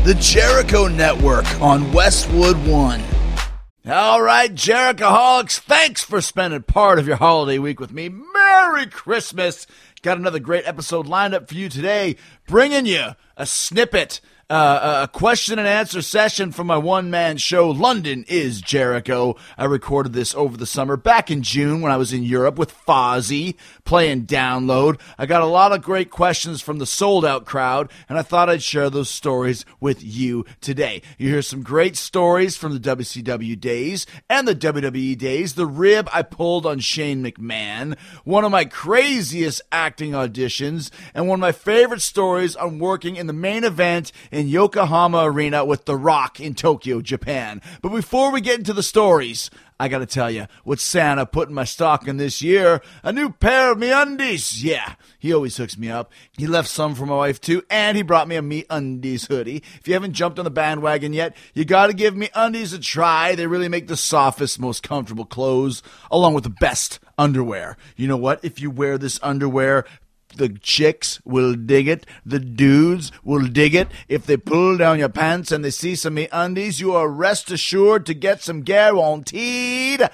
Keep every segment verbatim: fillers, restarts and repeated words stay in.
the Jericho Network on Westwood One. All right, Jerichoholics, thanks for spending part of your holiday week with me. Merry Christmas. Got another great episode lined up for you today, bringing you a snippet, uh, a question and answer session from my one-man show, London is Jericho. I recorded this over the summer, back in June when I was in Europe with Fozzy, playing Download. I got a lot of great questions from the sold-out crowd, and I thought I'd share those stories with you today. You hear some great stories from the W C W days and the W W E days, the rib I pulled on Shane McMahon, one of my craziest acting auditions, and one of my favorite stories on working in the main event in Yokohama Arena with The Rock in Tokyo, Japan. But before we get into the stories, I gotta tell you, what Santa put in my stocking this year, a new pair of MeUndies. Yeah, he always hooks me up. He left some for my wife too, and he brought me a MeUndies hoodie. If you haven't jumped on the bandwagon yet, you gotta give MeUndies a try. They really make the softest, most comfortable clothes, along with the best underwear. You know what? If you wear this underwear, the chicks will dig it. The dudes will dig it. If they pull down your pants and they see some MeUndies, you are rest assured to get some guaranteed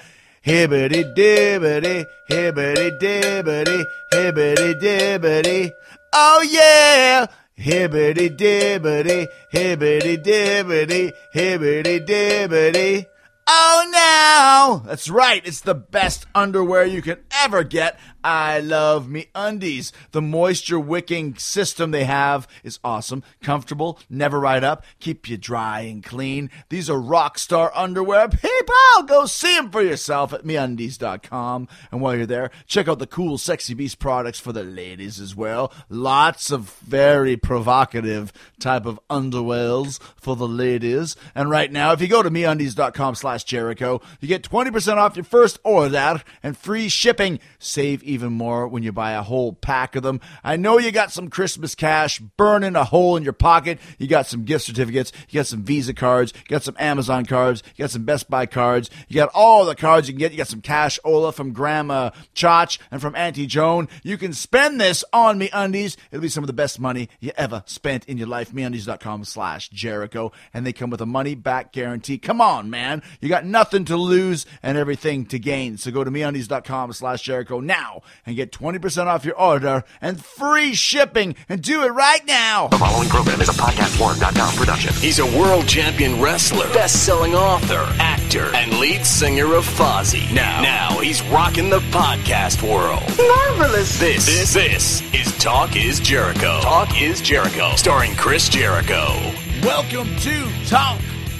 hibbity-dibbity, hibbity-dibbity, hibbity-dibbity. Oh yeah! Hibbity-dibbity, hibbity-dibbity, hibbity-dibbity. Oh, no! That's right. It's the best underwear you can ever get. I love MeUndies. The moisture wicking system they have is awesome, comfortable, never ride up, keep you dry and clean. These are rock star underwear. People, go see them for yourself at Me Undies dot com. And while you're there, check out the cool Sexy Beast products for the ladies as well. Lots of very provocative type of underwears for the ladies. And right now, if you go to Me Undies dot com slash Jericho, you get twenty percent off your first order and free shipping. Save even more when you buy a whole pack of them. I know you got some Christmas cash burning a hole in your pocket. You got some gift certificates. You got some Visa cards. You got some Amazon cards. You got some Best Buy cards. You got all the cards you can get. You got some cash Ola from Grandma Chach and from Auntie Joan. You can spend this on MeUndies. It'll be some of the best money you ever spent in your life. Me Undies dot com slash Jericho. And they come with a money back guarantee. Come on, man. You got nothing to lose and everything to gain. So go to Me Undies dot com slash Jericho now and get twenty percent off your order and free shipping, and do it right now. The following program is a podcast one dot com production. He's a world champion wrestler, best-selling author, actor, and lead singer of Fozzy. Now, now he's rocking the podcast world. Marvelous. This, this, this is Talk is Jericho. Talk is Jericho, starring Chris Jericho. Welcome to Talk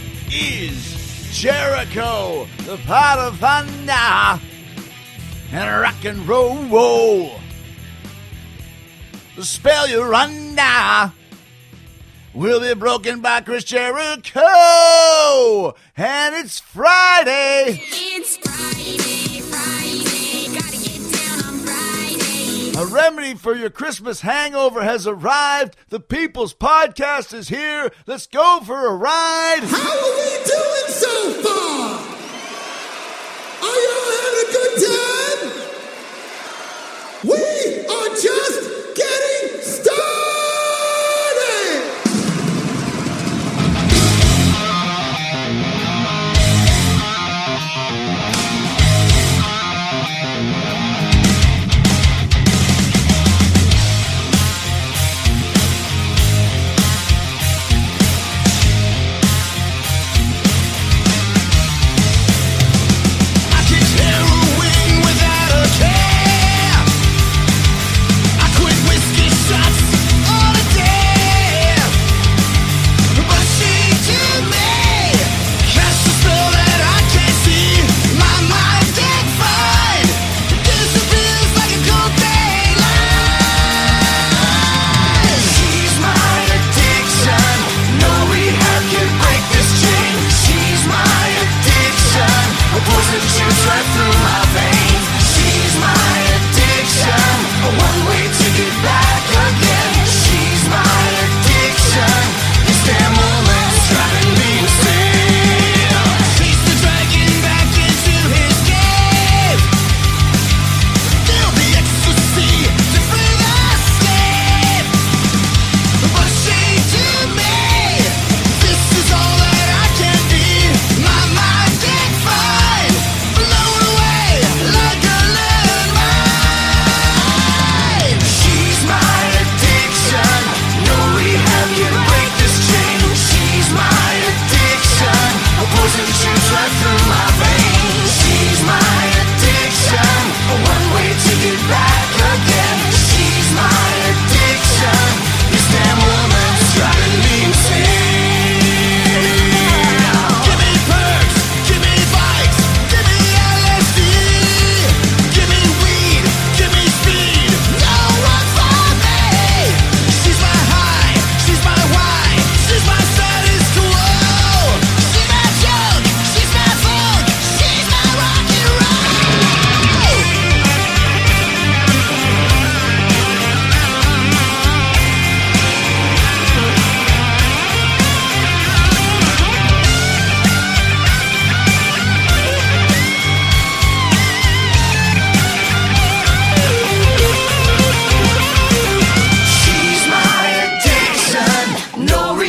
is Jericho, the pot of thunder and rock and roll, whoa. The spell you're under will be broken by Chris Jericho. And it's Friday. It's Friday, Friday, gotta get down on Friday. A remedy for your Christmas hangover has arrived. The People's Podcast is here. Let's go for a ride. How are we doing so far? Are y'all having a good time? We are just getting started! I kicked heroin with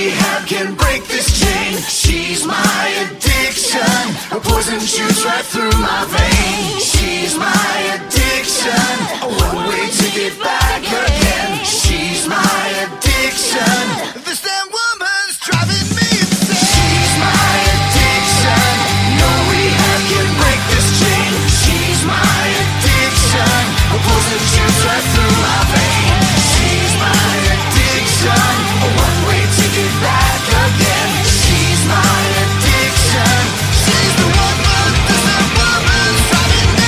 we have can break this chain. She's my addiction. A poison shoots right through my veins. She's my addiction. A one-way ticket back again. She's my addiction. This damn woman's driving me insane. She's my addiction. No rehab can break this chain. She's my addiction. A poison shoots right through my veins. She's my addiction. A one-way ticket back again. She's my addiction. She's the woman. This damn woman's driving me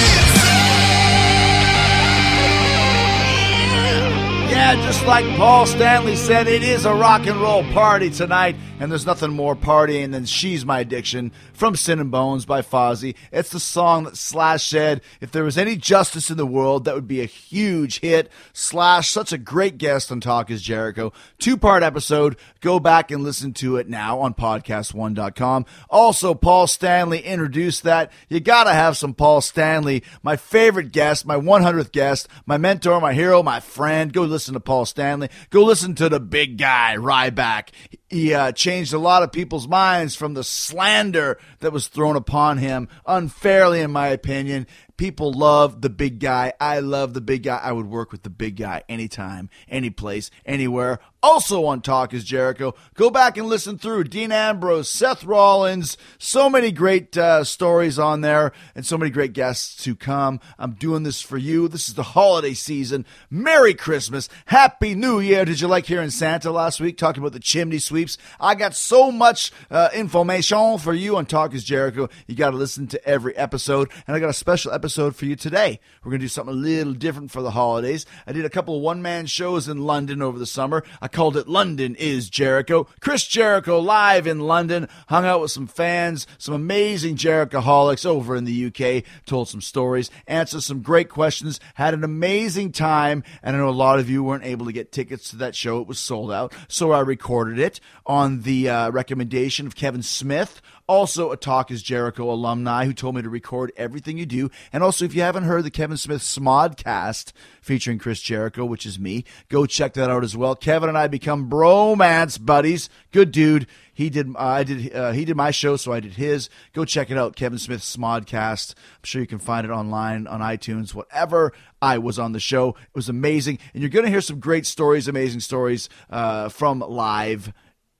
insane. Yeah, just like Paul Stanley said, it is a rock and roll party tonight, and there's nothing more partying than She's My Addiction from Sin and Bones by Fozzy. It's the song that Slash said, if there was any justice in the world, that would be a huge hit. Slash, such a great guest on Talk is Jericho. Two-part episode. Go back and listen to it now on podcast one dot com. Also, Paul Stanley introduced that. You gotta have some Paul Stanley. My favorite guest, my one hundredth guest, my mentor, my hero, my friend. Go listen to Paul Stanley. Go listen to the big guy, Ryback. He uh, changed a lot of people's minds from the slander that was thrown upon him unfairly, in my opinion. People love the big guy. I love the big guy. I would work with the big guy anytime, any place, anywhere. Also on Talk is Jericho. Go back and listen through Dean Ambrose, Seth Rollins. So many great uh, stories on there and so many great guests to come. I'm doing this for you. This is the holiday season. Merry Christmas. Happy New Year. Did you like hearing Santa last week talking about the chimney sweeps? I got so much uh, information for you on Talk is Jericho. You got to listen to every episode. And I got a special episode for you today. We're going to do something a little different for the holidays. I did a couple of one-man shows in London over the summer. I called it London is Jericho. Chris Jericho live in London. Hung out with some fans, some amazing Jerichoholics over in the U K. Told some stories, answered some great questions, had an amazing time, and I know a lot of you weren't able to get tickets to that show. It was sold out, so I recorded it on the uh, recommendation of Kevin Smith, also a Talk is Jericho alumni who told me to record everything you do. And also, if you haven't heard the Kevin Smith Smodcast featuring Chris Jericho, which is me, go check that out as well. Kevin and I become bromance buddies. Good dude. He did. Uh, I did. Uh, he did my show, so I did his. Go check it out, Kevin Smith Smodcast. I'm sure you can find it online on iTunes. Whatever. I was on the show. It was amazing, and you're going to hear some great stories, amazing stories uh, from live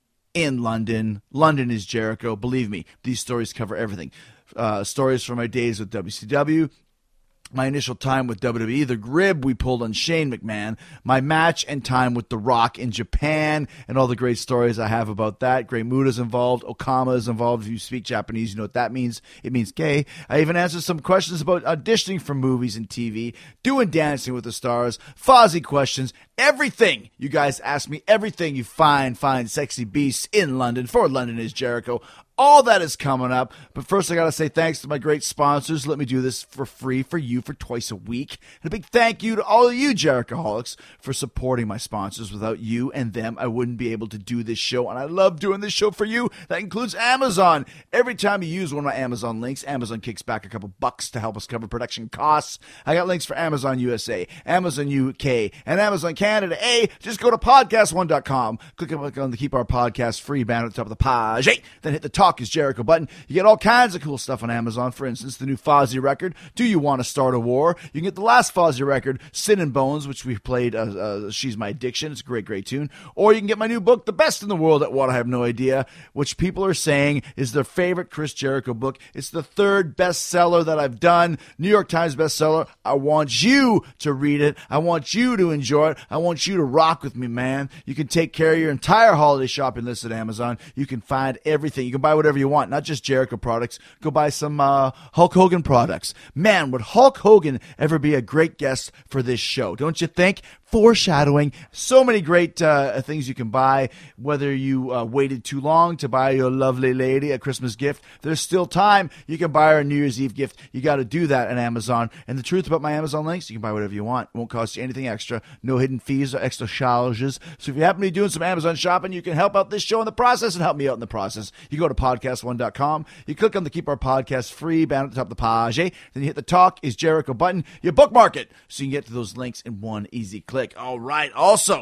in London. London is Jericho. Believe me, these stories cover everything. Uh, stories from my days with W C W, my initial time with W W E, the grib we pulled on Shane McMahon, my match and time with The Rock in Japan, and all the great stories I have about that. Great Muta's involved. Okama is involved. If you speak Japanese, you know what that means. It means gay. I even answered some questions about auditioning for movies and T V, doing Dancing with the Stars, Fozzy questions, everything. You guys ask me everything you find, find sexy beasts in London for London is Jericho. All that is coming up. But first, I got to say thanks to my great sponsors. Let me do this for free for you for twice a week. And a big thank you to all of you Jerichoholics for supporting my sponsors. Without you and them, I wouldn't be able to do this show. And I love doing this show for you. That includes Amazon. Every time you use one of my Amazon links, Amazon kicks back a couple bucks to help us cover production costs. I got links for Amazon U S A, Amazon U K, and Amazon Canada. Hey, just go to podcast one dot com. Click on the Keep Our Podcast Free banner at the top of the page. Hey, then hit the Talk is Jericho button. You get all kinds of cool stuff on Amazon. For instance, the new Fozzy record, Do You Want to Start a War? You can get the last Fozzy record, Sin and Bones, which we played, uh, uh, She's My Addiction. It's a great, great tune. Or you can get my new book, The Best in the World at What I Have No Idea, which people are saying is their favorite Chris Jericho book. It's the third bestseller that I've done, New York Times bestseller. I want you to read it. I want you to enjoy it. I want you to rock with me, man. You can take care of your entire holiday shopping list at Amazon. You can find everything. You can buy whatever you want. Not just Jericho products. Go buy some uh, Hulk Hogan products. Man, would Hulk Hogan ever be a great guest for this show? Don't you think? Foreshadowing. So many great uh, things you can buy. Whether you uh, waited too long to buy your lovely lady a Christmas gift, there's still time. You can buy her a New Year's Eve gift. You got to do that on Amazon. And the truth about my Amazon links, you can buy whatever you want. It won't cost you anything extra. No hidden fees or extra charges. So if you happen to be doing some Amazon shopping, you can help out this show in the process and help me out in the process. You go to podcast one dot com. You click on the Keep Our Podcast Free banner at the top of the page. Eh? Then you hit the Talk is Jericho button. You bookmark it so you can get to those links in one easy click. All right. Also,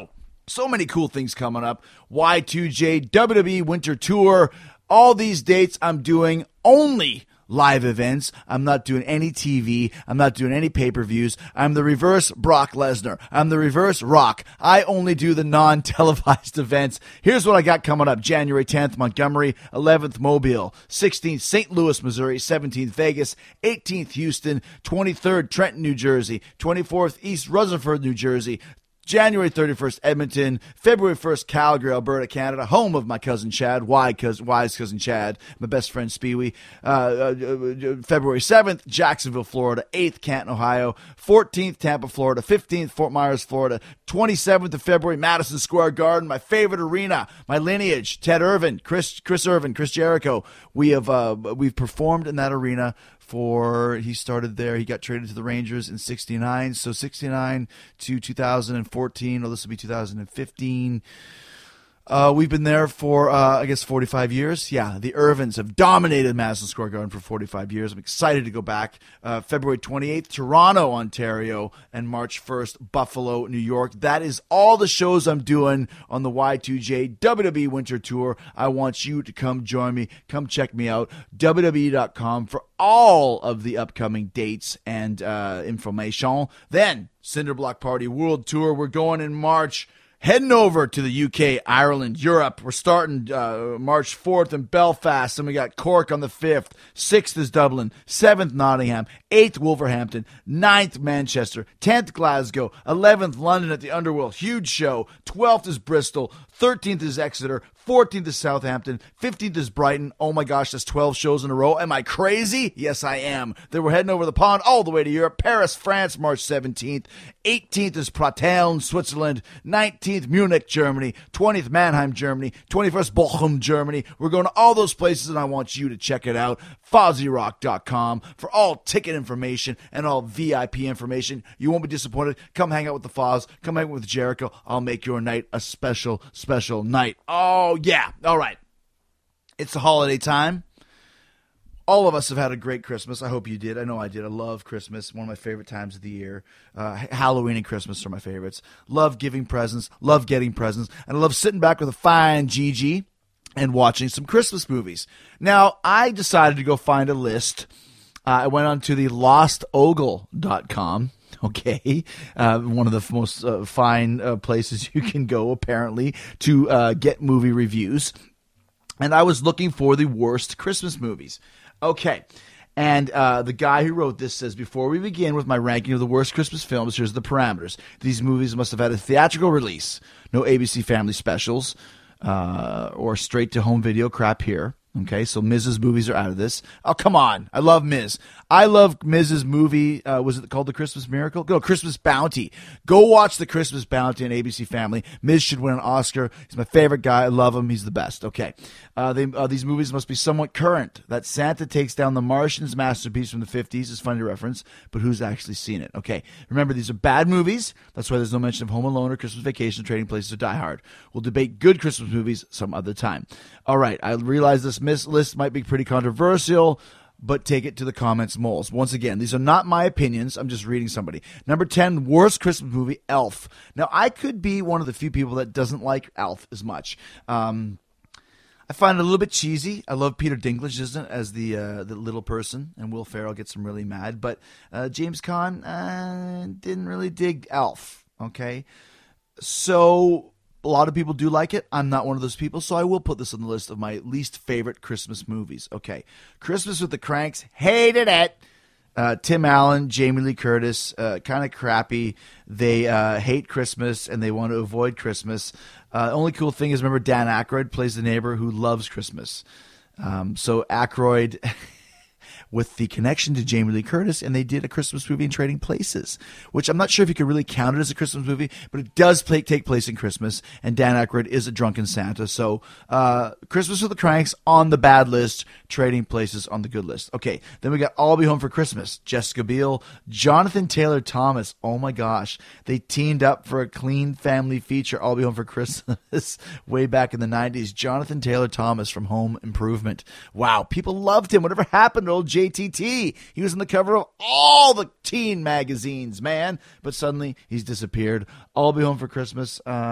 So many cool things coming up. Y two J, W W E Winter Tour. All these dates I'm doing only live events. I'm not doing any T V. I'm not doing any pay-per-views. I'm the reverse Brock Lesnar. I'm the reverse Rock. I only do the non-televised events. Here's what I got coming up. January tenth, Montgomery. eleventh, Mobile. sixteenth, Saint Louis, Missouri. seventeenth, Vegas. eighteenth, Houston. twenty-third, Trenton, New Jersey. twenty-fourth, East Rutherford, New Jersey. January thirty-first, Edmonton. February first, Calgary, Alberta, Canada, home of my cousin Chad. Why? Cause Why's cousin Chad? My best friend Speewee. Uh, uh, February seventh, Jacksonville, Florida. eighth, Canton, Ohio. fourteenth, Tampa, Florida. fifteenth, Fort Myers, Florida. twenty-seventh of February, Madison Square Garden. My favorite arena, my lineage. Ted Irvin, Chris, Chris Irvin, Chris Jericho. We have uh, we've performed in that arena. For he started there, he got traded to the Rangers in sixty-nine. So sixty-nine to two thousand fourteen, or this will be two thousand fifteen. Uh, we've been there for, uh, I guess, forty-five years. Yeah, the Irvins have dominated Madison Square Garden for forty-five years. I'm excited to go back. Uh, February twenty-eighth, Toronto, Ontario, and March first, Buffalo, New York. That is all the shows I'm doing on the Y two J W W E Winter Tour. I want you to come join me. Come check me out. W W E dot com for all of the upcoming dates and uh, information. Then, Cinderblock Party World Tour. We're going in March. Heading over to the U K, Ireland, Europe. We're starting uh, March fourth in Belfast, and we got Cork on the fifth. sixth is Dublin. seventh, Nottingham. eighth, Wolverhampton. ninth, Manchester. tenth, Glasgow. eleventh, London at the Underworld. Huge show. twelfth is Bristol. thirteenth is Exeter. fourteenth is Southampton. fifteenth is Brighton. Oh my gosh, that's twelve shows in a row. Am I crazy? Yes, I am. Then we're heading over the pond all the way to Europe. Paris, France, March seventeenth. eighteenth is Prateln, Switzerland. nineteenth, Munich, Germany. twentieth, Mannheim, Germany. twenty-first, Bochum, Germany. We're going to all those places, and I want you to check it out. Fozzy Rock dot com for all ticket information and all V I P information. You won't be disappointed. Come hang out with the Foz. Come hang out with Jericho. I'll make your night a special, special night. Oh, yeah. All right. It's the holiday time. All of us have had a great Christmas. I hope you did. I know I did. I love Christmas. One of my favorite times of the year. Uh, Halloween and Christmas are my favorites. Love giving presents. Love getting presents. And I love sitting back with a fine G G and watching some Christmas movies. Now, I decided to go find a list. Uh, I went on to the lost ogle dot com. Okay, uh, one of the most uh, fine uh, places you can go, apparently, to uh, get movie reviews. And I was looking for the worst Christmas movies. Okay, and uh, the guy who wrote this says, before we begin with my ranking of the worst Christmas films, here's the parameters. These movies must have had a theatrical release, no A B C Family specials, uh, or straight-to-home video crap here. Okay, so Miz's movies are out of this. Oh, come on. I love Miz. I love Miz's movie. Uh, was it called The Christmas Miracle? No, Christmas Bounty. Go watch The Christmas Bounty on A B C Family. Miz should win an Oscar. He's my favorite guy. I love him. He's the best. Okay. Uh, they, uh, these movies must be somewhat current. That Santa takes down the Martian's masterpiece from the fifties is funny to reference, but who's actually seen it? Okay. Remember, these are bad movies. That's why there's no mention of Home Alone or Christmas Vacation, Trading Places, or Die Hard. We'll debate good Christmas movies some other time. All right. I realize this Miz list might be pretty controversial, but take it to the comments, moles. Once again, these are not my opinions. I'm just reading somebody. Number ten, worst Christmas movie, Elf. Now, I could be one of the few people that doesn't like Elf as much. Um, I find it a little bit cheesy. I love Peter Dinklage, isn't it, as the uh, the little person, and Will Ferrell gets him really mad. But uh, James Caan uh, didn't really dig Elf. Okay, so a lot of people do like it. I'm not one of those people, so I will put this on the list of my least favorite Christmas movies. Okay, Christmas with the Cranks, hated it. Uh, Tim Allen, Jamie Lee Curtis, uh, kind of crappy. They uh, hate Christmas and they want to avoid Christmas. Uh, only cool thing is, remember, Dan Aykroyd plays the neighbor who loves Christmas. Um, so Aykroyd with the connection to Jamie Lee Curtis, and they did a Christmas movie in Trading Places, which I'm not sure if you could really count it as a Christmas movie, but it does play, take place in Christmas, and Dan Aykroyd is a drunken Santa. So uh, Christmas with the Cranks on the bad list, Trading Places on the good list. Okay, then we got I'll Be Home for Christmas, Jessica Biel, Jonathan Taylor Thomas. Oh my gosh, they teamed up for a clean family feature, I'll Be Home for Christmas, way back in the nineties. Jonathan Taylor Thomas from Home Improvement. Wow, people loved him. Whatever happened to old J T T? He was on the cover of all the teen magazines, man. But suddenly he's disappeared. I'll Be Home for Christmas. Uh,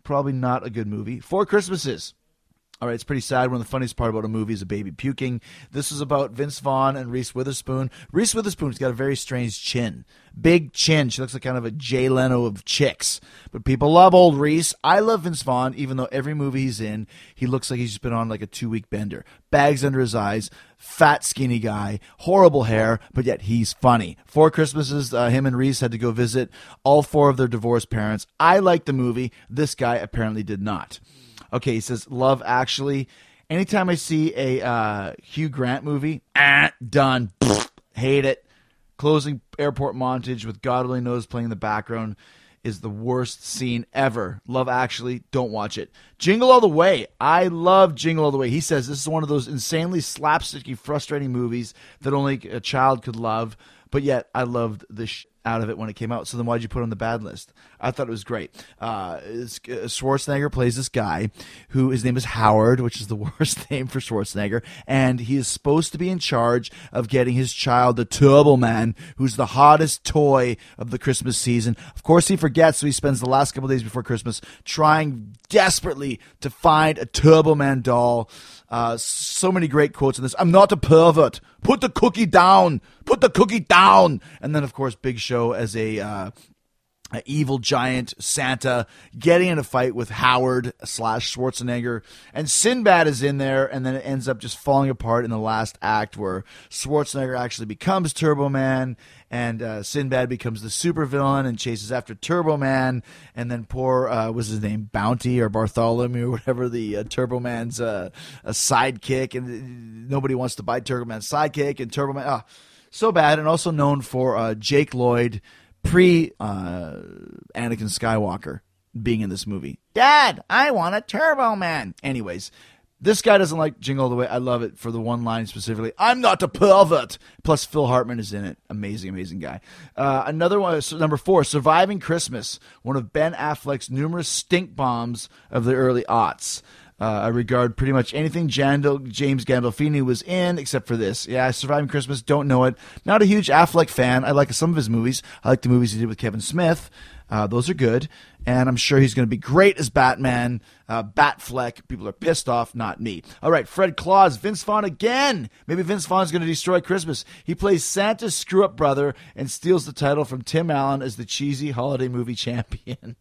Probably not a good movie. Four Christmases. All right, it's pretty sad. One of the funniest part about a movie is a baby puking. This is about Vince Vaughn and Reese Witherspoon. Reese Witherspoon's got a very strange chin. Big chin. She looks like kind of a Jay Leno of chicks. But people love old Reese. I love Vince Vaughn, even though every movie he's in, he looks like he's just been on like a two-week bender. Bags under his eyes, fat, skinny guy, horrible hair, but yet he's funny. Four Christmases, uh, him and Reese had to go visit all four of their divorced parents. I liked the movie. This guy apparently did not. Okay, he says, Love Actually. Anytime I see a uh, Hugh Grant movie, ah, done. Hate it. Closing airport montage with God Only Knows playing in the background is the worst scene ever. Love Actually, don't watch it. Jingle All the Way. I love Jingle All the Way. He says this is one of those insanely slapsticky, frustrating movies that only a child could love, but yet I loved the sh- out of it when it came out. So then why'd you put it on the bad list? I thought it was great. Uh, Schwarzenegger plays this guy who his name is Howard, which is the worst name for Schwarzenegger, and he is supposed to be in charge of getting his child the Turbo Man, who's the hottest toy of the Christmas season. Of course he forgets, so he spends the last couple of days before Christmas trying desperately to find a Turbo Man doll. Uh, so many great quotes in this. I'm not a pervert. Put the cookie down. Put the cookie down. And then, of course, Big Show as a, uh, a evil giant Santa getting in a fight with Howard slash Schwarzenegger. And Sinbad is in there, and then it ends up just falling apart in the last act where Schwarzenegger actually becomes Turbo Man, and uh, Sinbad becomes the supervillain and chases after Turbo Man, and then poor, uh, what's his name, Bounty or Bartholomew or whatever, the uh, Turbo Man's uh, a sidekick, and nobody wants to buy Turbo Man's sidekick, and Turbo Man, oh, so bad. And also known for uh, Jake Lloyd, pre uh, Anakin Skywalker, being in this movie. Dad, I want a Turbo Man. Anyways, this guy doesn't like Jingle All the Way. I love it for the one line specifically. I'm not a pervert. Plus, Phil Hartman is in it. Amazing, amazing guy. Uh, another one, so number four, Surviving Christmas, one of Ben Affleck's numerous stink bombs of the early aughts. Uh, I regard pretty much anything Jandal, James Gandolfini was in, except for this. Yeah, Surviving Christmas, don't know it. Not a huge Affleck fan. I like some of his movies. I like the movies he did with Kevin Smith. Uh, those are good. And I'm sure he's going to be great as Batman. Uh, Batfleck. People are pissed off, not me. All right, Fred Claus, Vince Vaughn again. Maybe Vince Vaughn's going to destroy Christmas. He plays Santa's screw-up brother and steals the title from Tim Allen as the cheesy holiday movie champion.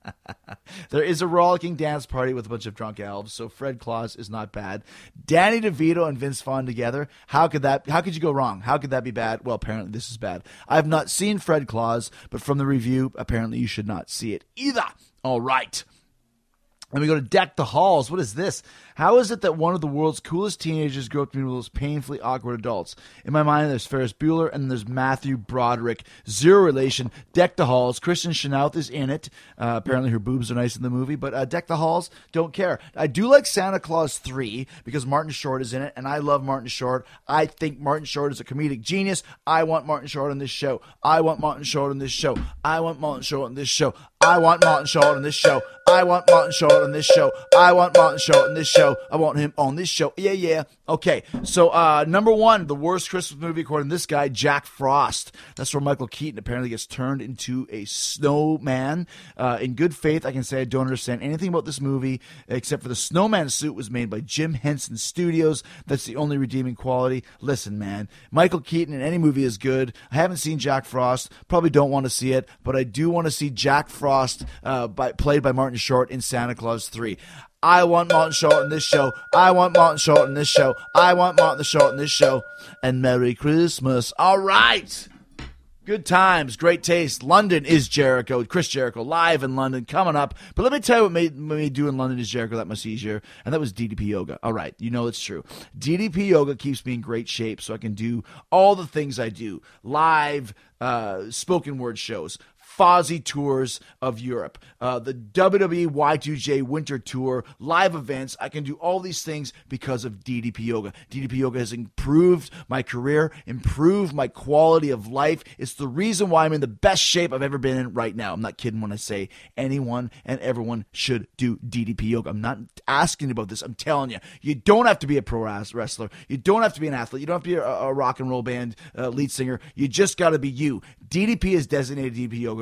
There is a rollicking dance party with a bunch of drunk elves, so Fred Claus is not bad. Danny DeVito and Vince Vaughn together. How could that? How could you go wrong? How could that be bad? Well, apparently this is bad. I've not seen Fred Claus, but from the review, apparently you should not see it either. All right. Then we go to Deck the Halls. What is this? How is it that one of the world's coolest teenagers grew up to be one of those painfully awkward adults? In my mind, there's Ferris Bueller and there's Matthew Broderick. Zero relation. Deck the Halls. Kristen Chenoweth is in it. Uh, apparently her boobs are nice in the movie. But uh, Deck the Halls, don't care. I do like Santa Claus three because Martin Short is in it, and I love Martin Short. I think Martin Short is a comedic genius. I want Martin Short on this show. I want Martin Short on this show. I want Martin Short on this show. I want Martin Short on this show. I want Martin Short on this show. I want Martin Short on this show. I want him on this show. Yeah, yeah. Okay, so uh, number one, the worst Christmas movie according to this guy, Jack Frost. That's where Michael Keaton apparently gets turned into a snowman. Uh, in good faith, I can say I don't understand anything about this movie except for the snowman suit was made by Jim Henson Studios. That's the only redeeming quality. Listen, man, Michael Keaton in any movie is good. I haven't seen Jack Frost. Probably don't want to see it, but I do want to see Jack Frost uh, by, played by Martin Short in Santa Claus three. I want Martin Short in this show. I want Martin Short in this show. I want Martin Short in this show. And Merry Christmas. All right. Good times, great taste. London is Jericho. Chris Jericho live in London coming up. But let me tell you what made me do in London is Jericho that much easier, and that was D D P Yoga. All right, you know it's true. D D P Yoga keeps me in great shape so I can do all the things I do. Live, uh, spoken word shows, Fozzy tours of Europe, uh, the W W E Y two J Winter Tour, live events. I can do all these things because of D D P Yoga. D D P Yoga has improved my career, improved my quality of life. It's the reason why I'm in the best shape I've ever been in right now. I'm not kidding when I say anyone and everyone should do D D P Yoga. I'm not asking about this. I'm telling you, you don't have to be a pro wrestler. You don't have to be an athlete. You don't have to be a, a rock and roll band uh, lead singer. You just got to be you. D D P is designated D D P Yoga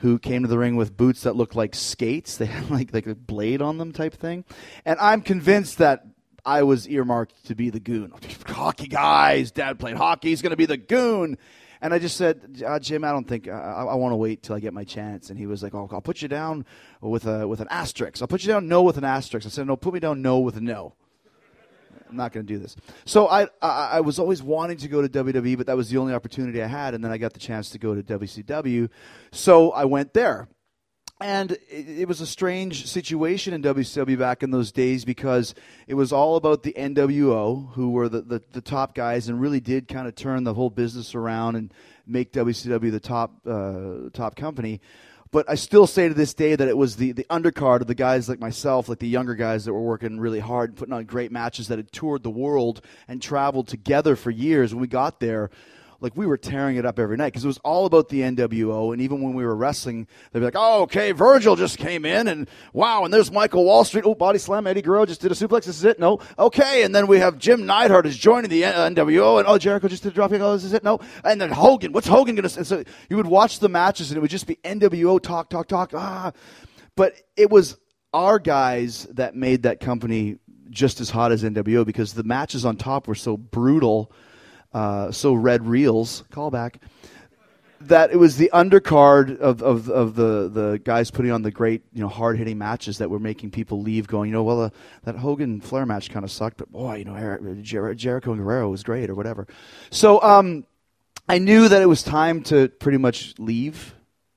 who came to the ring with boots that looked like skates. They had like, like a blade on them type thing. And I'm convinced that I was earmarked to be the goon. Hockey guy, his dad played hockey, he's going to be the goon. And I just said, uh, Jim, I don't think, uh, I, I want to wait till I get my chance. And he was like, oh, I'll put you down with a with an asterisk. I'll put you down no with an asterisk. I said, no, put me down no with a no. I'm not going to do this. So I, I I was always wanting to go to W W E, but that was the only opportunity I had. And then I got the chance to go to W C W. So I went there. And it, it was a strange situation in W C W back in those days because it was all about the N W O, who were the, the, the top guys and really did kind of turn the whole business around and make W C W the top uh, top company. But I still say to this day that it was the, the undercard of the guys like myself, like the younger guys that were working really hard and putting on great matches that had toured the world and traveled together for years. When we got there, like we were tearing it up every night because it was all about the N W O. And even when we were wrestling, they'd be like, oh, okay, Virgil just came in and wow, and there's Michael Wall Street. Oh, body slam, Eddie Guerrero just did a suplex. This is it. No. Okay. And then we have Jim Neidhart is joining the N W O and oh, Jericho just did a drop kick. Oh, this is it. No. And then Hogan, what's Hogan going to say? So you would watch the matches and it would just be N W O talk, talk, talk. Ah, but it was our guys that made that company just as hot as N W O because the matches on top were so brutal. Uh, so red reels, callback, that it was the undercard of, of, of the, the guys putting on the great, you know, hard-hitting matches that were making people leave going, you know, well, uh, that Hogan-Flair match kind of sucked, but boy, you know, Her- Jer- Jericho and Guerrero was great or whatever. So um, I knew that it was time to pretty much leave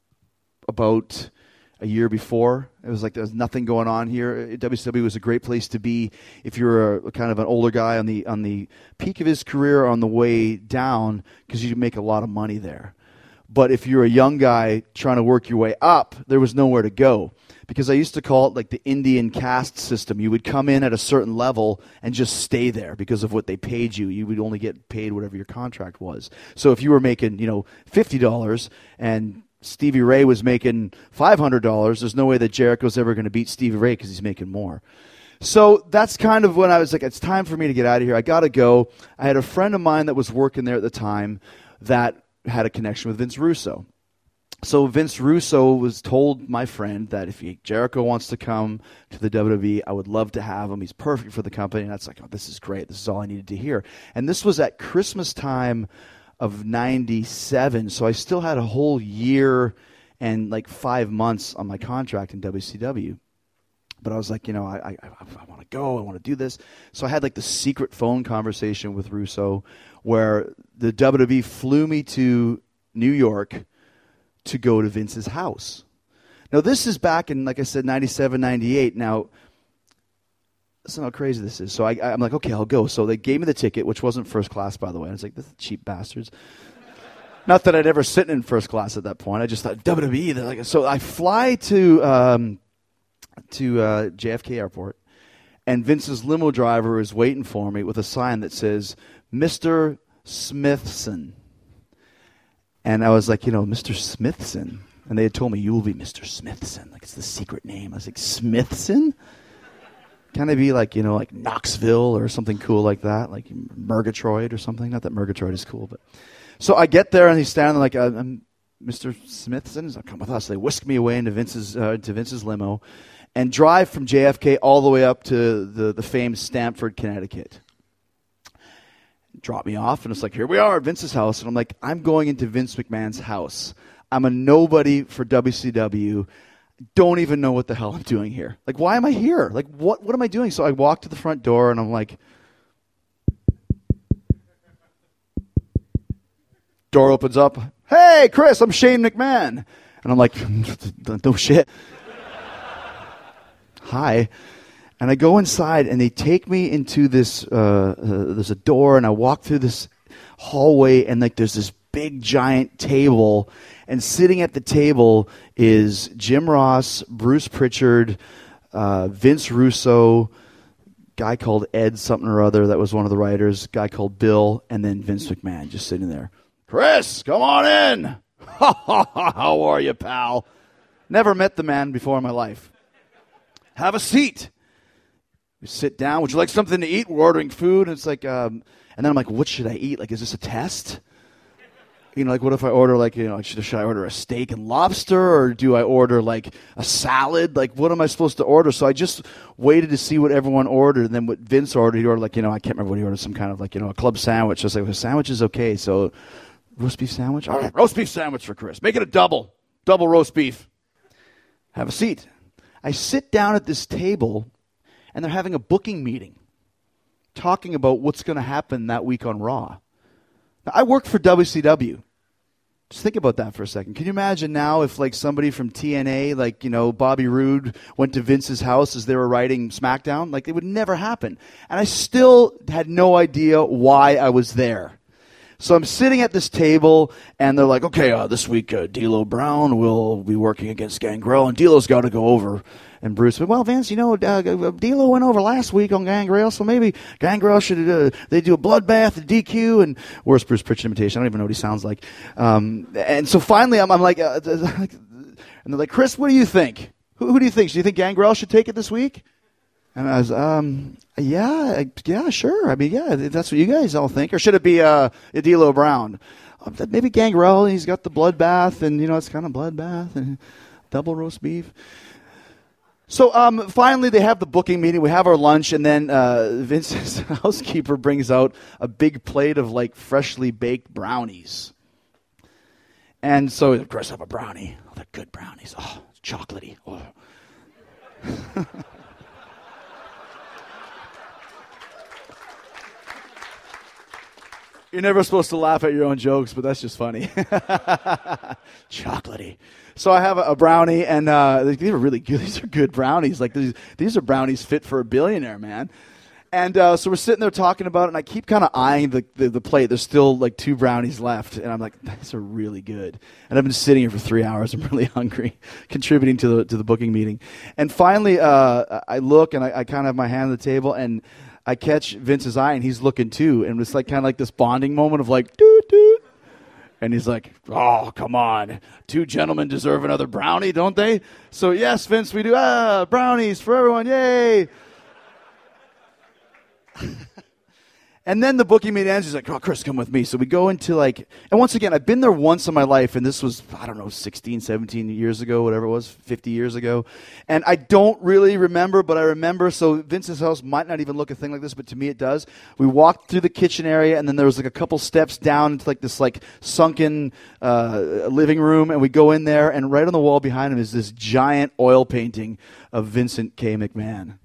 about a year before. It was like there was nothing going on here. W C W was a great place to be if you're a, a kind of an older guy on the on the peak of his career, on the way down, because you make a lot of money there. But if you're a young guy trying to work your way up, there was nowhere to go. Because I used to call it like the Indian caste system. You would come in at a certain level and just stay there because of what they paid you. You would only get paid whatever your contract was. So if you were making, you know, fifty dollars and Stevie Ray was making five hundred dollars, there's no way that Jericho's ever going to beat Stevie Ray because he's making more. So that's kind of when I was like, it's time for me to get out of here. I got to go. I had a friend of mine that was working there at the time that had a connection with Vince Russo. So Vince Russo was told my friend that if he, Jericho wants to come to the W W E, I would love to have him. He's perfect for the company. And that's like, oh, this is great. This is all I needed to hear. And this was at Christmas time of ninety-seven, so I still had a whole year and like five months on my contract in W C W. But I was like, you know, I I, I want to go, I want to do this. So I had like the secret phone conversation with Russo where the W W E flew me to New York to go to Vince's house. Now this is back in, like I said, ninety-seven, ninety-eight. Now, listen how crazy this is. So I, I'm like, okay, I'll go. So they gave me the ticket, which wasn't first class, by the way. I was like, this cheap bastards. Not that I'd ever sit in first class at that point. I just thought, W W E. They're like, so I fly to um, to uh, J F K Airport, and Vince's limo driver is waiting for me with a sign that says, Mister Smithson. And I was like, you know, Mister Smithson. And they had told me, you will be Mister Smithson. Like, it's the secret name. I was like, Smithson? Can I be like, you know, like Knoxville or something cool like that, like Murgatroyd or something? Not that Murgatroyd is cool, but so I get there and he's standing like, uh, I'm Mister Smithson. He's like, come with us. They whisk me away into Vince's uh, to Vince's limo, and drive from J F K all the way up to the the famed Stamford, Connecticut. Drop me off, and it's like, here we are at Vince's house, and I'm like, I'm going into Vince McMahon's house. I'm a nobody for W C W. Don't even know what the hell I'm doing here. Like, why am I here? Like, what what am I doing? So I walk to the front door, and I'm like, door opens up. Hey, Chris, I'm Shane McMahon. And I'm like, no shit. Hi. And I go inside, and they take me into this, uh, uh, there's a door, and I walk through this hallway, and like there's this big giant table, and sitting at the table is Jim Ross, Bruce Pritchard, uh, Vince Russo, guy called Ed something or other that was one of the writers, guy called Bill, and then Vince McMahon just sitting there. Chris, come on in. How are you, pal? Never met the man before in my life. Have a seat. We sit down. Would you like something to eat? We're ordering food. And it's like, um, and then I'm like, what should I eat? Like, is this a test? You know, like what if I order like, you know, should, should I order a steak and lobster or do I order like a salad? Like what am I supposed to order? So I just waited to see what everyone ordered. And then what Vince ordered, he ordered like, you know, I can't remember what he ordered, some kind of like, you know, a club sandwich. I was like, well, sandwich is okay. So roast beef sandwich? All right, roast beef sandwich for Chris. Make it a double, double roast beef. Have a seat. I sit down at this table and they're having a booking meeting talking about what's going to happen that week on Raw. Now, I work for W C W. Just think about that for a second. Can you imagine now if like somebody from T N A, like, you know, Bobby Roode went to Vince's house as they were writing SmackDown? Like, it would never happen. And I still had no idea why I was there. So I'm sitting at this table, and they're like, okay, uh, this week uh, D'Lo Brown will be working against Gangrel, and D'Lo's got to go over. And Bruce said, well, Vince, you know, uh, D'Lo went over last week on Gangrel, so maybe Gangrel should uh, they do a bloodbath, a D Q, and worst Bruce Pritchard imitation. I don't even know what he sounds like. Um, and so finally, I'm, I'm like, uh, and they're like, Chris, what do you think? Who, who do you think? Do you think Gangrel should take it this week? And I was, um, yeah, yeah, sure. I mean, yeah, that's what you guys all think. Or should it be uh, D'Lo Brown? Uh, maybe Gangrel, he's got the bloodbath, and, you know, it's kind of bloodbath and double roast beef. So um, finally, they have the booking meeting. We have our lunch, and then uh, Vince's housekeeper brings out a big plate of, like, freshly baked brownies. And so, of course, I have a brownie. Oh, they're good brownies. Oh, it's chocolatey. Oh. You're never supposed to laugh at your own jokes, but that's just funny. Chocolatey. So I have a, a brownie, and uh, these are really good. These are good brownies. Like these, these are brownies fit for a billionaire, man. And uh, so we're sitting there talking about it, and I keep kind of eyeing the, the, the plate. There's still like two brownies left, and I'm like, these are really good. And I've been sitting here for three hours. I'm really hungry, contributing to the to the booking meeting. And finally, uh, I look, and I, I kind of have my hand on the table, and I catch Vince's eye, and he's looking too. And it's like kind of like this bonding moment of like, doot, doot. And he's like, oh, come on. Two gentlemen deserve another brownie, don't they? So, yes, Vince, we do. Ah, brownies for everyone. Yay. And then the booking meeting ends. He's like, oh, Chris, come with me. So we go into like, and once again, I've been there once in my life, and this was, I don't know, sixteen, seventeen years ago, whatever it was, fifty years ago. And I don't really remember, but I remember, so Vince's house might not even look a thing like this, but to me it does. We walked through the kitchen area, and then there was like a couple steps down into like this like sunken uh, living room, and we go in there, and right on the wall behind him is this giant oil painting of Vincent K. McMahon.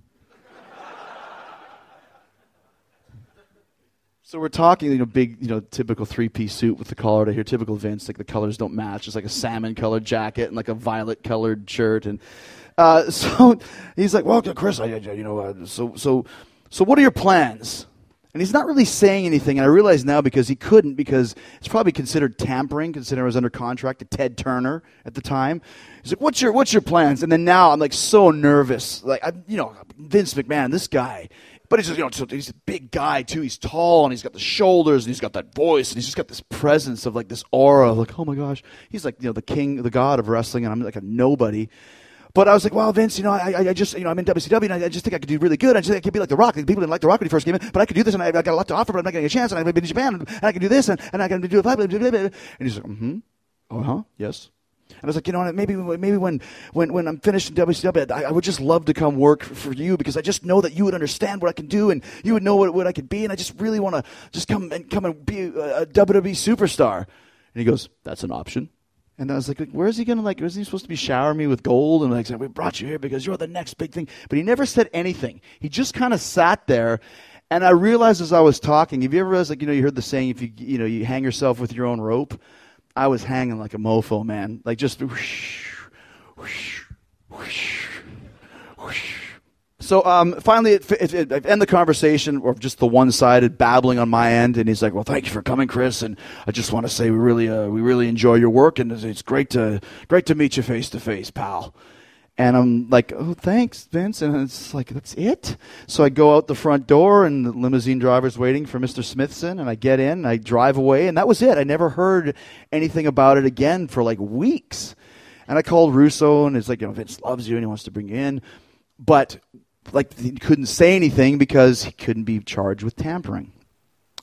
So we're talking, you know, big, you know, typical three-piece suit with the collar to here, typical Vince, like the colors don't match. It's like a salmon-colored jacket and like a violet-colored shirt. And uh, so he's like, well, Chris, I, you know, uh, so so so what are your plans? And he's not really saying anything, and I realize now because he couldn't, because it's probably considered tampering, considering I was under contract to Ted Turner at the time. He's like, what's your what's your plans? And then now I'm like so nervous. Like, I, you know, Vince McMahon, this guy. But he's just, you know, so he's a big guy, too. He's tall, and he's got the shoulders, and he's got that voice, and he's just got this presence of, like, this aura of, like, oh, my gosh. He's, like, you know, the king, the god of wrestling, and I'm, like, a nobody. But I was like, well, Vince, you know, I, I just, you know, I'm in W C W, and I just think I could do really good. I just think I could be like The Rock. People didn't like The Rock when he first came in, but I could do this, and I, I got a lot to offer, but I'm not getting a chance, and I've been in Japan, and, and I can do this, and, and I can do it. And he's like, mm-hmm. Uh-huh, yes. And I was like, you know, maybe maybe when when, when I'm finished in W C W, I, I would just love to come work for, for you because I just know that you would understand what I can do and you would know what, what I could be, and I just really want to just come and come and be a, a W W E superstar. And he goes, that's an option. And I was like, where is he going to, like, is he supposed to be showering me with gold? And like, we brought you here because you're the next big thing. But he never said anything. He just kind of sat there. And I realized as I was talking, have you ever realized, like, you know, you heard the saying, if you, you know, you hang yourself with your own rope? I was hanging like a mofo, man. Like just whoosh, whoosh, whoosh, whoosh. So um, finally, it, it, it, I end the conversation, or just the one-sided babbling on my end, and he's like, "Well, thank you for coming, Chris, and I just want to say we really, uh, we really enjoy your work, and it's, it's great to, great to meet you face to face, pal." And I'm like, oh, thanks, Vince. And it's like, that's it? So I go out the front door, and the limousine driver's waiting for Mister Smithson, and I get in, and I drive away, and that was it. I never heard anything about it again for like weeks. And I called Russo, and it's like, you know, Vince loves you, and he wants to bring you in. But like, he couldn't say anything because he couldn't be charged with tampering.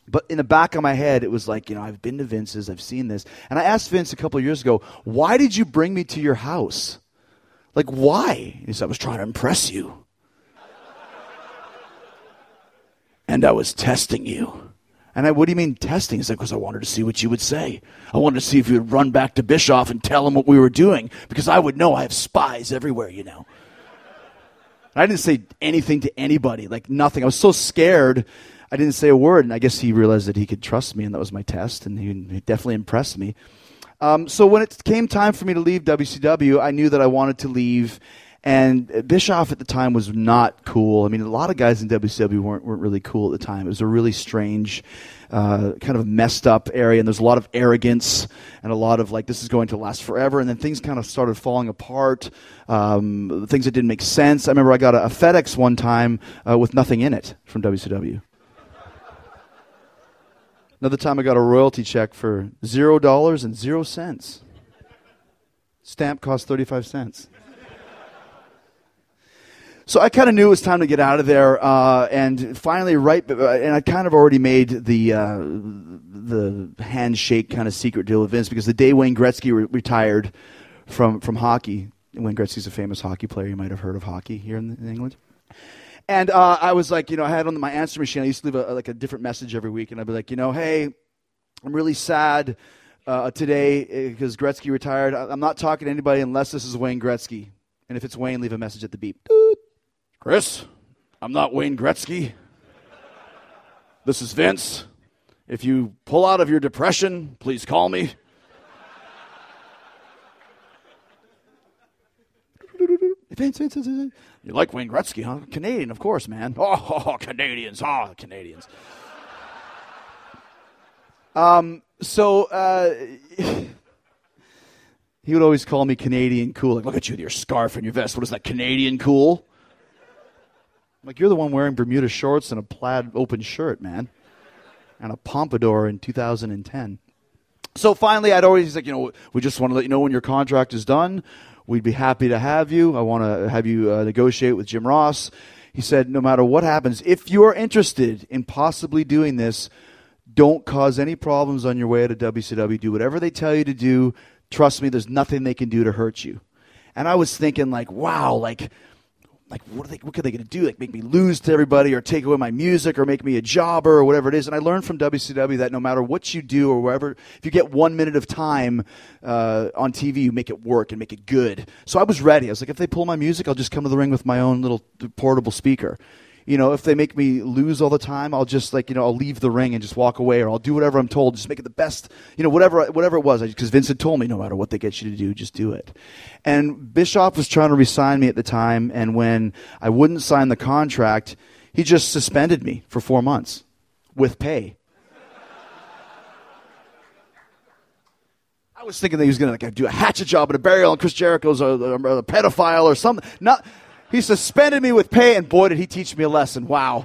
But in the back of my head, it was like, you know, I've been to Vince's, I've seen this. And I asked Vince a couple of years ago, why did you bring me to your house? Like, why? He said, I was trying to impress you. And I was testing you. And I, what do you mean testing? He said, because I wanted to see what you would say. I wanted to see if you would run back to Bischoff and tell him what we were doing, because I would know I have spies everywhere, you know. I didn't say anything to anybody, like nothing. I was so scared, I didn't say a word. And I guess he realized that he could trust me, and that was my test, and he, he definitely impressed me. Um, so when it came time for me to leave W C W, I knew that I wanted to leave. And Bischoff at the time was not cool. I mean, a lot of guys in W C W weren't, weren't really cool at the time. It was a really strange, uh, kind of messed up area, and there's a lot of arrogance and a lot of, like, this is going to last forever. And then things kind of started falling apart, um, things that didn't make sense. I remember I got a, a FedEx one time uh, with nothing in it from W C W. Another time I got a royalty check for zero dollars and zero cents. Stamp cost thirty-five cents. So I kind of knew it was time to get out of there, uh, and finally, right, and I kind of already made the uh, the handshake kind of secret deal with Vince, because the day Wayne Gretzky re- retired from from hockey, Wayne Gretzky's a famous hockey player. You might have heard of hockey here in, in England. And uh, I was like, you know, I had on my answer machine, I used to leave a, like a different message every week, and I'd be like, you know, hey, I'm really sad uh, today because Gretzky retired. I- I'm not talking to anybody unless this is Wayne Gretzky, and if it's Wayne, leave a message at the beep. Doot. Chris, I'm not Wayne Gretzky. This is Vince. If you pull out of your depression, please call me. Vince, Vince, Vince, Vince. You like Wayne Gretzky, huh? Canadian, of course, man. Oh, Canadians. Oh, Canadians. um. So uh, he would always call me Canadian cool. Like, look at you with your scarf and your vest. What is that, Canadian cool? I'm like, you're the one wearing Bermuda shorts and a plaid open shirt, man. And a pompadour in two thousand ten. So finally, I'd always like, you know, we just want to let you know when your contract is done. We'd be happy to have you. I want to have you uh, negotiate with Jim Ross. He said, no matter what happens, if you are interested in possibly doing this, don't cause any problems on your way to W C W. Do whatever they tell you to do. Trust me, there's nothing they can do to hurt you. And I was thinking, like, wow, like, like what are they, what could they going to do? Like, make me lose to everybody, or take away my music, or make me a jobber, or whatever it is. And I learned from W C W that no matter what you do, or wherever, if you get one minute of time uh, on T V, you make it work and make it good. So I was ready. I was like, if they pull my music, I'll just come to the ring with my own little portable speaker. You know, if they make me lose all the time, I'll just, like, you know, I'll leave the ring and just walk away, or I'll do whatever I'm told, just make it the best, you know, whatever whatever it was. Because Vince had told me, no matter what they get you to do, just do it. And Bischoff was trying to re-sign me at the time, and when I wouldn't sign the contract, he just suspended me for four months with pay. I was thinking that he was going to, like, do a hatchet job at a burial, and Chris Jericho's a, a, a pedophile or something. Not... He suspended me with pay, and boy, did he teach me a lesson. Wow.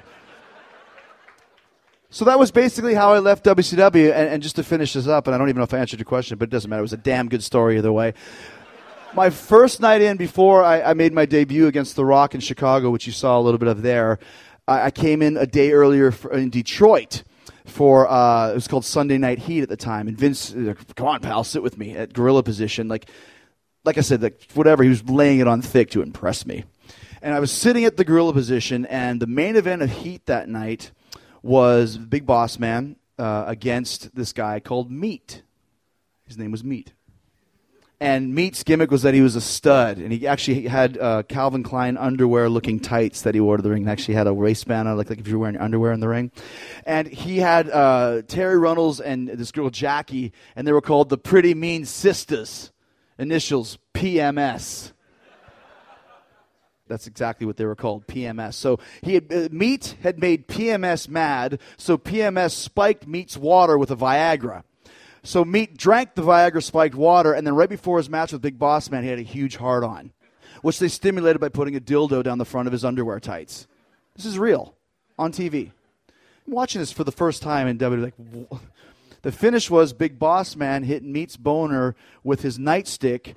So that was basically how I left W C W, and, and just to finish this up, and I don't even know if I answered your question, but it doesn't matter. It was a damn good story either way. My first night in, before I, I made my debut against The Rock in Chicago, which you saw a little bit of there, I, I came in a day earlier for, in Detroit for, uh, it was called Sunday Night Heat at the time, and Vince, uh, come on, pal, sit with me at gorilla position. Like, like I said, like, whatever, he was laying it on thick to impress me. And I was sitting at the gorilla position, and the main event of Heat that night was Big Boss Man uh, against this guy called Meat. His name was Meat. And Meat's gimmick was that he was a stud, and he actually had uh, Calvin Klein underwear-looking tights that he wore to the ring, and actually had a waistband on, like, like if you were wearing underwear in the ring. And he had uh, Terry Runnels and this girl Jackie, and they were called the Pretty Mean Sisters, initials P M S. That's exactly what they were called, P M S. So he had, uh, Meat had made P M S mad, so P M S spiked Meat's water with a Viagra. So Meat drank the Viagra-spiked water, and then right before his match with Big Boss Man, he had a huge hard-on, which they stimulated by putting a dildo down the front of his underwear tights. This is real, on T V. I'm watching this for the first time in W W E. Like, the finish was Big Boss Man hit Meat's boner with his nightstick.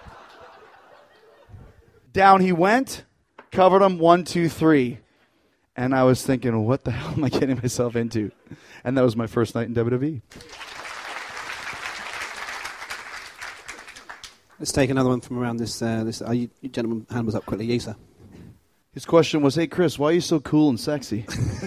Down he went, covered him, one, two, three. And I was thinking, what the hell am I getting myself into? And that was my first night in W W E. Let's take another one from around this. Uh, this, uh, you, you gentleman, hand was up quickly. Yes, sir. His question was, hey, Chris, why are you so cool and sexy?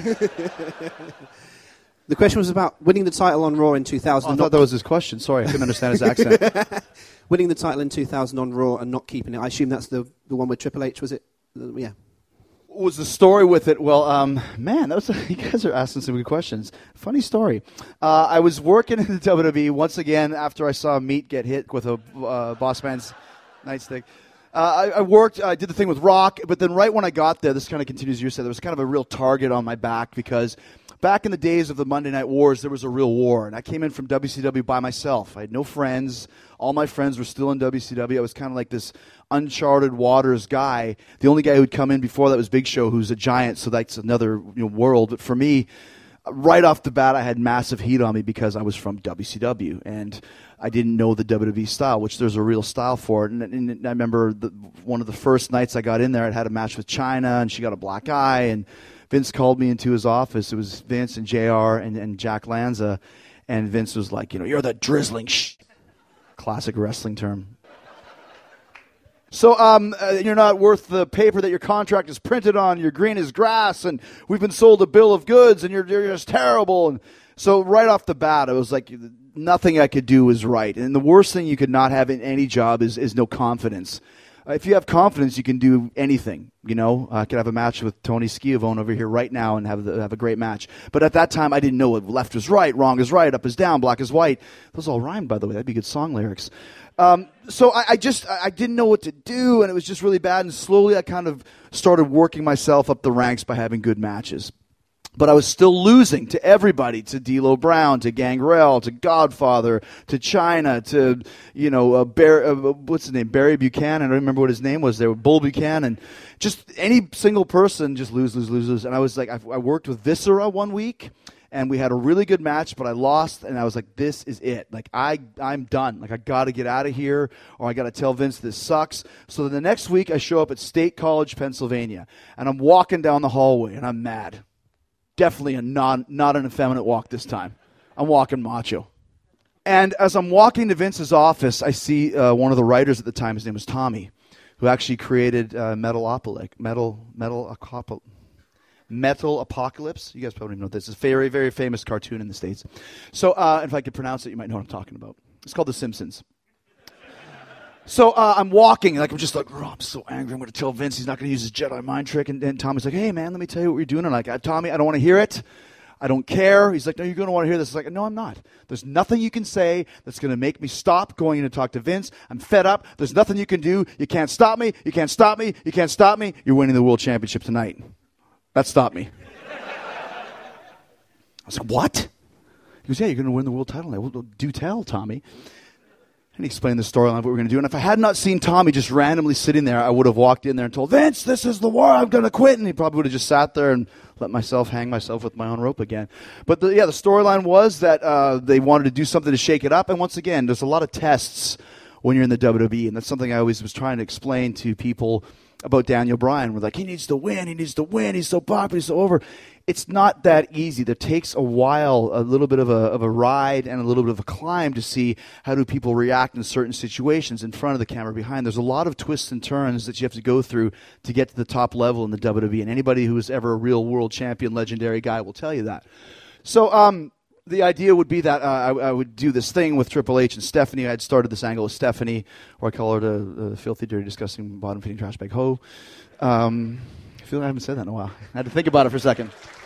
The question was about winning the title on Raw in two thousand. Oh, I thought that was his question. Sorry, I couldn't understand his accent. Winning the title in two thousand on Raw and not keeping it. I assume that's the, the one with Triple H, was it? Uh, yeah. What was the story with it? Well, um, man, that was a, you guys are asking some good questions. Funny story. Uh, I was working in the W W E once again after I saw Meat get hit with a uh, Boss Man's nightstick. Uh, I, I worked, I did the thing with Rock, but then right when I got there, this kind of continues, you said, there was kind of a real target on my back because back in the days of the Monday Night Wars, there was a real war, and I came in from W C W by myself. I had no friends. All my friends were still in W C W. I was kind of like this uncharted waters guy. The only guy who'd come in before that was Big Show, who's a giant, so that's another you know, world. But for me, right off the bat, I had massive heat on me because I was from W C W, and I didn't know the W W E style, which there's a real style for it. And, and I remember the, one of the first nights I got in there, I had a match with Chyna, and she got a black eye, and Vince called me into his office. It was Vince and J R and, and Jack Lanza, and Vince was like, you know, you're the drizzling sh. Classic wrestling term. So um, uh, you're not worth the paper that your contract is printed on. You're green as grass, and we've been sold a bill of goods, and you're, you're just terrible. And so right off the bat, it was like nothing I could do was right. And the worst thing you could not have in any job is, is no confidence. Uh, if you have confidence, you can do anything. You know, I could have a match with Tony Schiavone over here right now and have the, have a great match. But at that time, I didn't know what left was right, wrong is right, up is down, black is white. Those all rhyme, by the way. That'd be good song lyrics. Um, so I, I just I didn't know what to do, and it was just really bad. And slowly, I kind of started working myself up the ranks by having good matches. But I was still losing to everybody, to D'Lo Brown, to Gangrel, to Godfather, to Chyna, to, you know, uh, Bar- uh, what's his name, Barry Buchanan. I don't remember what his name was there, Bull Buchanan. Just any single person, just lose, lose, lose, lose. And I was like, I, I worked with Viscera one week, and we had a really good match, but I lost, and I was like, this is it. Like, I, I'm done. Like, I got to get out of here, or I got to tell Vince this sucks. So the next week, I show up at State College, Pennsylvania, and I'm walking down the hallway, and I'm mad. Definitely a non, not an effeminate walk this time. I'm walking macho. And as I'm walking to Vince's office, I see uh, one of the writers at the time, his name was Tommy, who actually created uh, Metalopolis, Metal, Metal, Acop- Metal Apocalypse. You guys probably know this. It's a very, very famous cartoon in the States. So uh, if I could pronounce it, you might know what I'm talking about. It's called The Simpsons. So uh, I'm walking, like I'm just like, oh, I'm so angry. I'm going to tell Vince he's not going to use his Jedi mind trick. And, and Tommy's like, hey, man, let me tell you what you're doing. And I'm like, Tommy, I don't want to hear it. I don't care. He's like, no, you're going to want to hear this. I'm like, no, I'm not. There's nothing you can say that's going to make me stop going in to talk to Vince. I'm fed up. There's nothing you can do. You can't stop me. You can't stop me. You can't stop me. You're winning the world championship tonight. That stopped me. I was like, what? He goes, yeah, you're going to win the world title. I will do tell, Tommy. And he explained the storyline of what we're going to do. And if I had not seen Tommy just randomly sitting there, I would have walked in there and told, Vince, this is the war. I'm going to quit. And he probably would have just sat there and let myself hang myself with my own rope again. But the, yeah, the storyline was that uh, they wanted to do something to shake it up. And once again, there's a lot of tests when you're in the W W E. And that's something I always was trying to explain to people about Daniel Bryan. We're like, he needs to win. He needs to win. He's so popular. He's so over. It's not that easy. There takes a while, a little bit of a of a ride and a little bit of a climb to see how do people react in certain situations in front of the camera, behind. There's a lot of twists and turns that you have to go through to get to the top level in the W W E. And anybody who is ever a real world champion, legendary guy will tell you that. So um, the idea would be that uh, I, I would do this thing with Triple H and Stephanie. I had started this angle with Stephanie, or I call her the, the filthy, dirty, disgusting, bottom-feeding trash bag hoe. Um, I feel like I haven't said that in a while. I had to think about it for a second.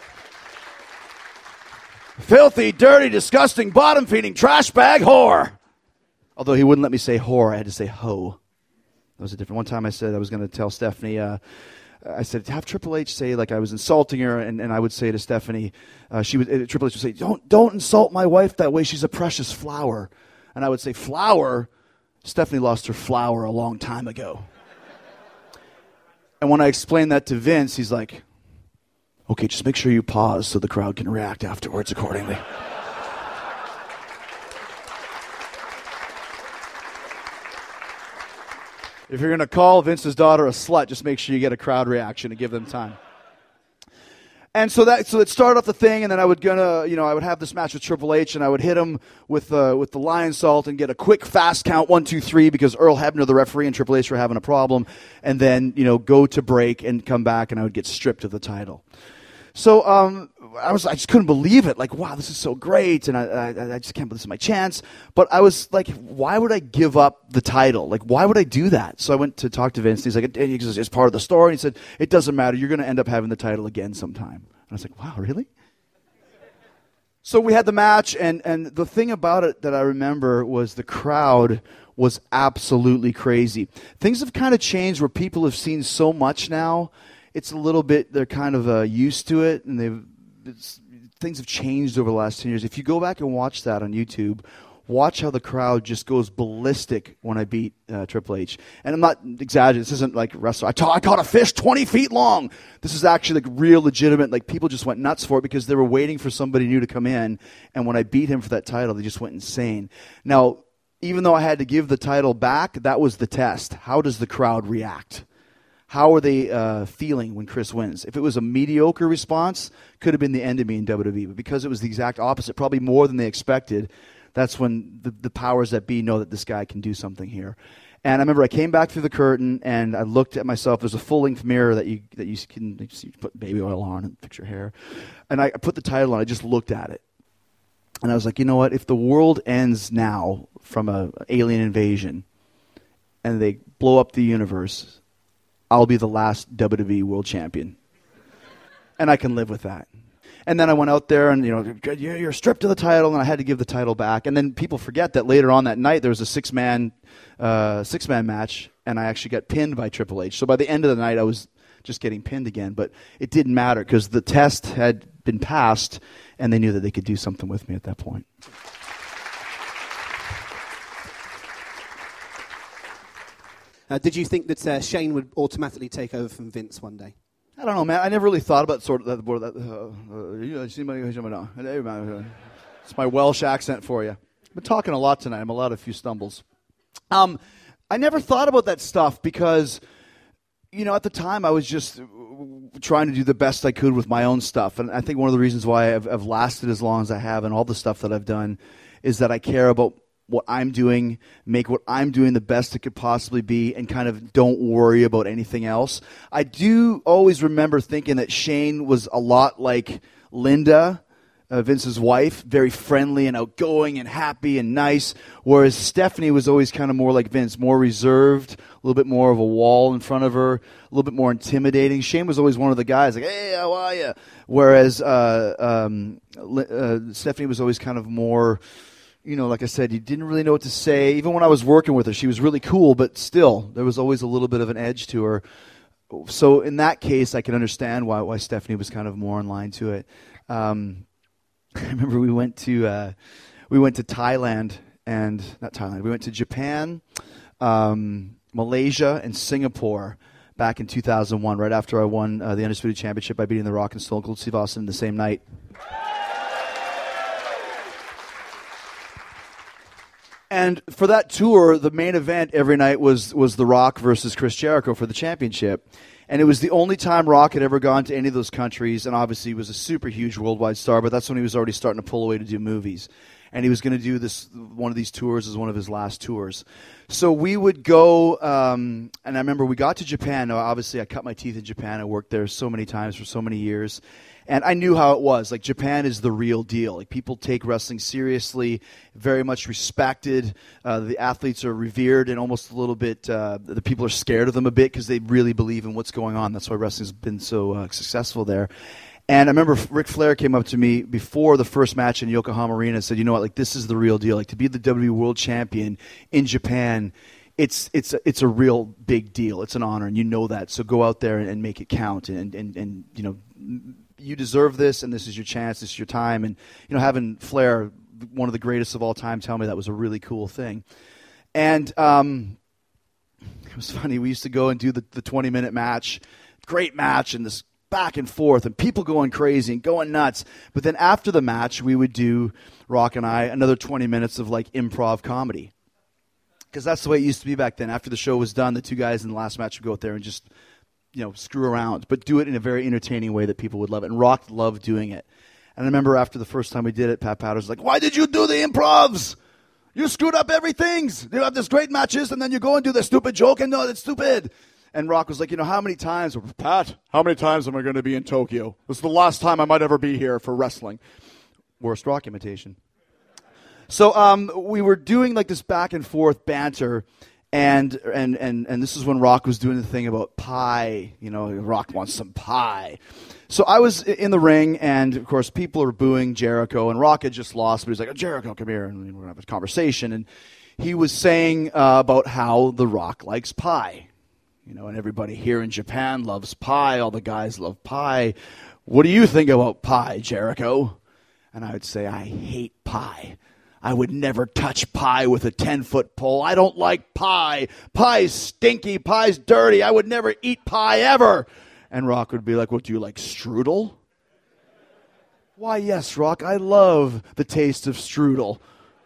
Filthy, dirty, disgusting, bottom-feeding, trash bag whore. Although he wouldn't let me say whore, I had to say hoe. That was a different. One time I said I was going to tell Stephanie, uh, I said, have Triple H say like I was insulting her, and, and I would say to Stephanie, uh, she would, uh, Triple H would say, don't, don't insult my wife that way. She's a precious flower. And I would say, flower? Stephanie lost her flower a long time ago. And when I explained that to Vince, he's like, okay, just make sure you pause so the crowd can react afterwards accordingly. If you're going to call Vince's daughter a slut, just make sure you get a crowd reaction and give them time. And so that so it started off the thing, and then I would gonna you know I would have this match with Triple H, and I would hit him with uh, with the Lion Salt and get a quick fast count one two three because Earl Hebner, the referee, and Triple H were having a problem, and then you know go to break and come back, and I would get stripped of the title. So um, I was I just couldn't believe it. Like, wow, this is so great, and I, I I just can't believe this is my chance. But I was like, why would I give up the title? Like, why would I do that? So I went to talk to Vince. And he's like, it, it's, it's part of the story. And he said, it doesn't matter. You're going to end up having the title again sometime. And I was like, wow, really? So we had the match, and and the thing about it that I remember was the crowd was absolutely crazy. Things have kind of changed where people have seen so much now. It's a little bit, they're kind of uh, used to it, and they've it's, things have changed over the last ten years. If you go back and watch that on YouTube, watch how the crowd just goes ballistic when I beat uh, Triple H. And I'm not exaggerating. This isn't like wrestling. I, ta- I caught a fish twenty feet long. This is actually like real legitimate. Like people just went nuts for it because they were waiting for somebody new to come in. And when I beat him for that title, they just went insane. Now, even though I had to give the title back, that was the test. How does the crowd react? How are they uh, feeling when Chris wins? If it was a mediocre response, could have been the end of me in W W E. But because it was the exact opposite, probably more than they expected, that's when the, the powers that be know that this guy can do something here. And I remember I came back through the curtain, and I looked at myself. There's a full-length mirror that you that you can you see, put baby oil on and fix your hair. And I put the title on. I just looked at it. And I was like, you know what? If the world ends now from an alien invasion and they blow up the universe, I'll be the last W W E world champion. And I can live with that. And then I went out there and, you know, you're stripped of the title, and I had to give the title back. And then people forget that later on that night there was a six-man uh, six-man match, and I actually got pinned by Triple H. So by the end of the night I was just getting pinned again. But it didn't matter because the test had been passed, and they knew that they could do something with me at that point. Uh, did you think that uh, Shane would automatically take over from Vince one day? I don't know, man. I never really thought about sort of that. Uh, uh, it's my Welsh accent for you. I've been talking a lot tonight. I'm allowed a few stumbles. Um, I never thought about that stuff because, you know, at the time I was just trying to do the best I could with my own stuff. And I think one of the reasons why I've, I've lasted as long as I have and all the stuff that I've done is that I care about what I'm doing, make what I'm doing the best it could possibly be, and kind of don't worry about anything else. I do always remember thinking that Shane was a lot like Linda, uh, Vince's wife, very friendly and outgoing and happy and nice, whereas Stephanie was always kind of more like Vince, more reserved, a little bit more of a wall in front of her, a little bit more intimidating. Shane was always one of the guys like, hey, how are you? Whereas uh, um, uh, Stephanie was always kind of more... You know, like I said, you didn't really know what to say. Even when I was working with her, she was really cool, but still, there was always a little bit of an edge to her. So in that case, I can understand why why Stephanie was kind of more in line to it. Um, I remember we went to uh, we went to Thailand and not Thailand. We went to Japan, um, Malaysia, and Singapore back in two thousand one, right after I won uh, the Undisputed Championship by beating The Rock and Stone Cold Steve Austin the same night. And for that tour, the main event every night was was The Rock versus Chris Jericho for the championship. And it was the only time Rock had ever gone to any of those countries. And obviously he was a super huge worldwide star, but that's when he was already starting to pull away to do movies. And he was going to do this one of these tours as one of his last tours. So we would go, um, and I remember we got to Japan. Now, obviously, I cut my teeth in Japan. I worked there so many times for so many years. And I knew how it was. Like, Japan is the real deal. Like, people take wrestling seriously, very much respected. Uh, the athletes are revered, and almost a little bit, uh, the people are scared of them a bit because they really believe in what's going on. That's why wrestling's been so uh, successful there. And I remember Ric Flair came up to me before the first match in Yokohama Arena and said, you know what, like, this is the real deal. Like, to be the W W E World Champion in Japan, it's it's a, it's a real big deal. It's an honor, and you know that. So go out there and, and make it count, and, and, and, you know, you deserve this, and this is your chance, this is your time. And, you know, having Flair, one of the greatest of all time, tell me that was a really cool thing. And um, it was funny. We used to go and do the, the twenty-minute match, great match, and this back and forth, and people going crazy and going nuts. But then after the match, we would do, Rock and I, another twenty minutes of, like, improv comedy. Because that's the way it used to be back then. After the show was done, the two guys in the last match would go out there and just you know, screw around, but do it in a very entertaining way that people would love it. And Rock loved doing it. And I remember after the first time we did it, Pat Patterson was like, why did you do the improvs? You screwed up everything. You have this great matches, and then you go and do the stupid joke, and no, that's stupid. And Rock was like, you know, how many times, Pat, how many times am I going to be in Tokyo? This is the last time I might ever be here for wrestling. Worst Rock imitation. So um, we were doing like this back and forth banter, and and and and this is when Rock was doing the thing about pie. You know, Rock wants some pie. So I was in the ring, and of course people are booing Jericho, and Rock had just lost, but he's like, oh, Jericho, come here, and we're going to have a conversation. And he was saying uh, about how The Rock likes pie. You know, and everybody here in Japan loves pie. All the guys love pie. What do you think about pie, Jericho? And I would say, I hate pie. I would never touch pie with a ten-foot pole. I don't like pie. Pie's stinky. Pie's dirty. I would never eat pie ever. And Rock would be like, well, do you like strudel? Why, yes, Rock, I love the taste of strudel.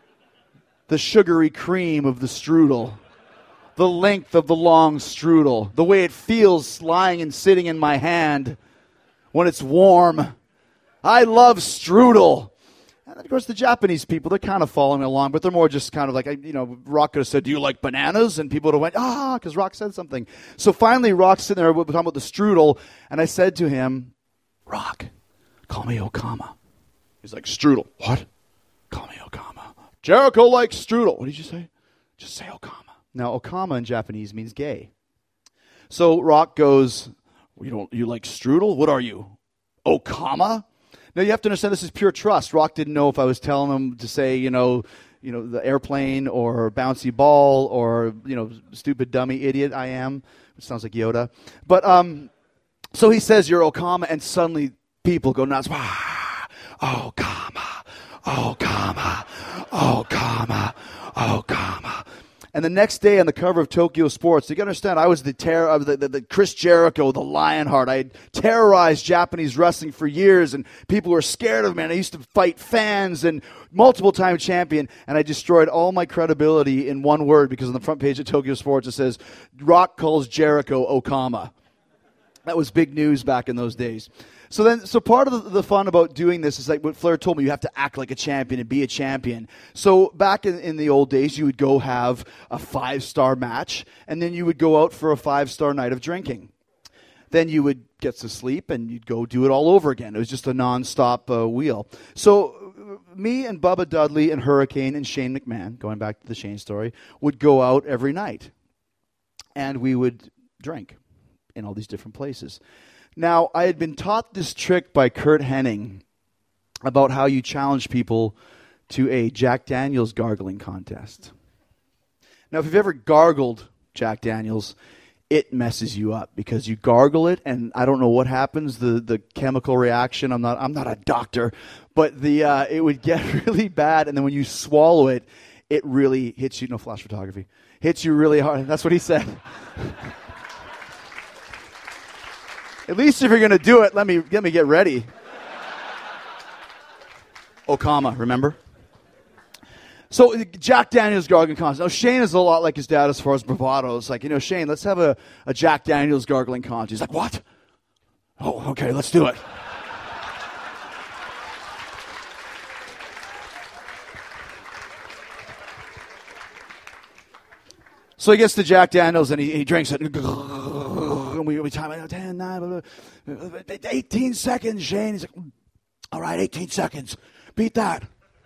The sugary cream of the strudel. The length of the long strudel. The way it feels lying and sitting in my hand when it's warm. I love strudel. And of course, the Japanese people, they're kind of following along, but they're more just kind of like, you know, Rock could have said, do you like bananas? And people would have went, ah, because Rock said something. So finally, Rock's sitting there, we're talking about the strudel, and I said to him, Rock, call me Okama. He's like, strudel. What? Call me Okama. Jericho likes strudel. What did you say? Just say Okama. Now, Okama in Japanese means gay. So Rock goes, you don't, you like strudel? What are you? Okama? Now, you have to understand this is pure trust. Rock didn't know if I was telling him to say, you know, you know, the airplane or bouncy ball or, you know, stupid dummy idiot I am, which sounds like Yoda. But um, so he says, you're Okama, and suddenly people go nuts. Ah, Okama, Okama, Okama, Okama. And the next day on the cover of Tokyo Sports, you got to understand, I was the, terror of the, the, the Chris Jericho, the Lionheart. I had terrorized Japanese wrestling for years, and people were scared of me. And I used to fight fans and multiple-time champion, and I destroyed all my credibility in one word because on the front page of Tokyo Sports it says, Rock calls Jericho Okama. That was big news back in those days. So then, so part of the, the fun about doing this is like what Flair told me, you have to act like a champion and be a champion. So back in, in the old days, you would go have a five-star match, and then you would go out for a five-star night of drinking. Then you would get to sleep, and you'd go do it all over again. It was just a nonstop uh, wheel. So uh, me and Bubba Dudley and Hurricane and Shane McMahon, going back to the Shane story, would go out every night, and we would drink in all these different places. Now, I had been taught this trick by Kurt Hennig about how you challenge people to a Jack Daniels gargling contest. Now, if you've ever gargled Jack Daniels, it messes you up because you gargle it, and I don't know what happens, the, the chemical reaction. I'm not I'm not a doctor, but the uh, it would get really bad, and then when you swallow it, it really hits you. No flash photography. Hits you really hard. That's what he said. At least if you're going to do it, let me let me get ready. Okama, remember? So Jack Daniels gargling contest. Now Shane is a lot like his dad as far as bravado. It's like, you know, Shane, let's have a, a Jack Daniels gargling contest. He's like, what? Oh, okay, let's do it. So he gets to Jack Daniels and he, he drinks it. And we, we time it, ten, nine, eighteen seconds, Shane. He's like, all right, eighteen seconds. Beat that.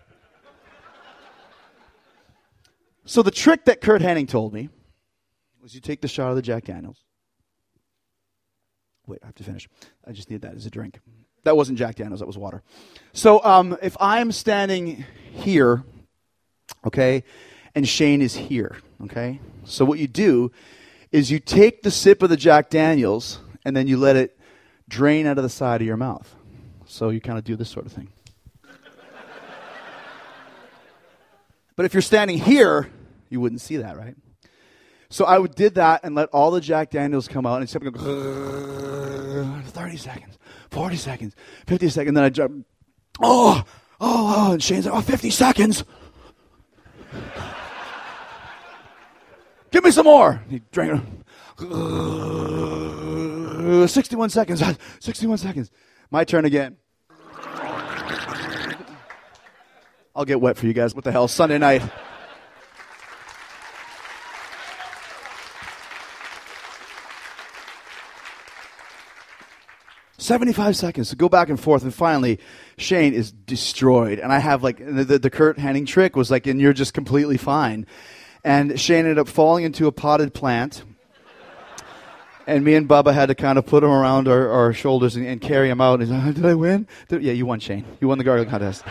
So the trick that Kurt Hennig told me was you take the shot of the Jack Daniels. Wait, I have to finish. I just need that as a drink. That wasn't Jack Daniels, that was water. So um, if I'm standing here, okay, and Shane is here, okay, so what you do is you take the sip of the Jack Daniels and then you let it drain out of the side of your mouth. So you kind of do this sort of thing. But if you're standing here, you wouldn't see that, right? So I would did that and let all the Jack Daniels come out and it's going thirty seconds, forty seconds, fifty seconds. Then I jump, oh, oh, oh, and Shane's like, oh, fifty seconds. Give me some more. He drank it. Uh, sixty-one seconds. sixty-one seconds. My turn again. I'll get wet for you guys. What the hell? Sunday night. seventy-five seconds to go back and forth, and finally Shane is destroyed. And I have like the, the, the Kurt Hennig trick was like, and you're just completely fine. And Shane ended up falling into a potted plant. And me and Bubba had to kind of put him around our, our shoulders and, and carry him out. And he's like, oh, did I win? Did, yeah, you won, Shane. You won the gargling contest.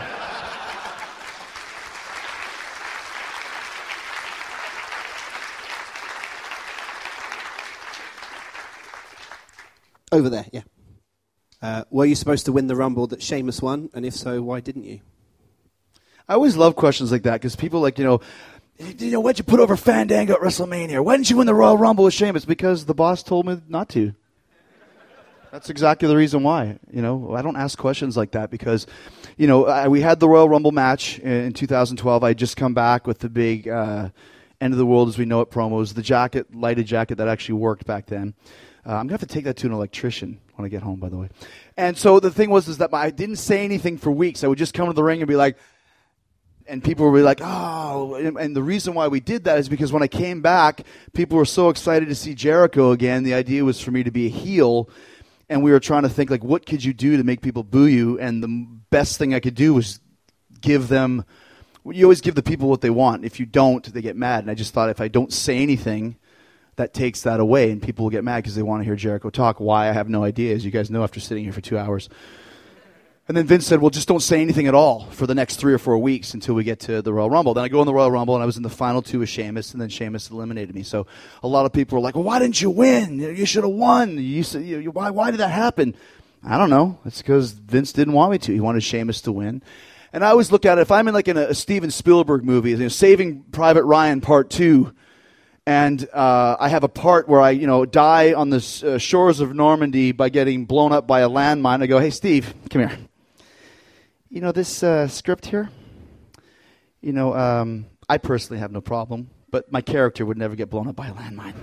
Over there, yeah. Uh, were you supposed to win the Rumble that Sheamus won? And if so, why didn't you? I always love questions like that because people like, you know, you know, why'd you put over Fandango at WrestleMania? Why didn't you win the Royal Rumble with Sheamus? Because the boss told me not to. That's exactly the reason why. You know, I don't ask questions like that because, you know, I, we had the Royal Rumble match in two thousand twelve. I had just come back with the big uh, End of the World as we know it promos, the jacket, lighted jacket that actually worked back then. Uh, I'm going to have to take that to an electrician when I get home, by the way. And so the thing was is that I didn't say anything for weeks. I would just come to the ring and be like, and people would be like, oh. And, and the reason why we did that is because when I came back, people were so excited to see Jericho again. The idea was for me to be a heel. And we were trying to think, like, what could you do to make people boo you? And the best thing I could do was give them, you always give the people what they want. If you don't, they get mad. And I just thought if I don't say anything, that takes that away, and people will get mad because they want to hear Jericho talk. Why? I have no idea, as you guys know after sitting here for two hours. And then Vince said, well, just don't say anything at all for the next three or four weeks until we get to the Royal Rumble. Then I go in the Royal Rumble, and I was in the final two with Sheamus, and then Sheamus eliminated me. So a lot of people were like, well, why didn't you win? You should have won. You said, you, why, why did that happen? I don't know. It's because Vince didn't want me to. He wanted Sheamus to win. And I always look at it, if I'm in like in a, a Steven Spielberg movie, you know, Saving Private Ryan Part two, and uh, I have a part where I, you know, die on the uh, shores of Normandy by getting blown up by a landmine. I go, hey, Steve, come here. You know, this uh, script here, you know, um, I personally have no problem, but my character would never get blown up by a landmine.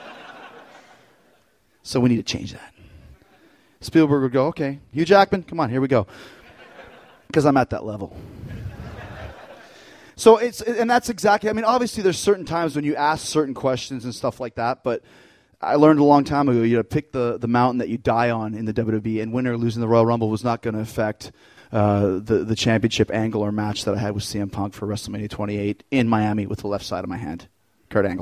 So we need to change that. Spielberg would go, okay, Hugh Jackman, come on, here we go. Because I'm at that level. So it's, and that's exactly, I mean, obviously there's certain times when you ask certain questions and stuff like that, but I learned a long time ago, you know, pick the, the mountain that you die on in the W W E, and winning or losing the Royal Rumble was not going to affect uh, the, the championship angle or match that I had with C M Punk for WrestleMania twenty-eight in Miami with the left side of my hand. Kurt Angle.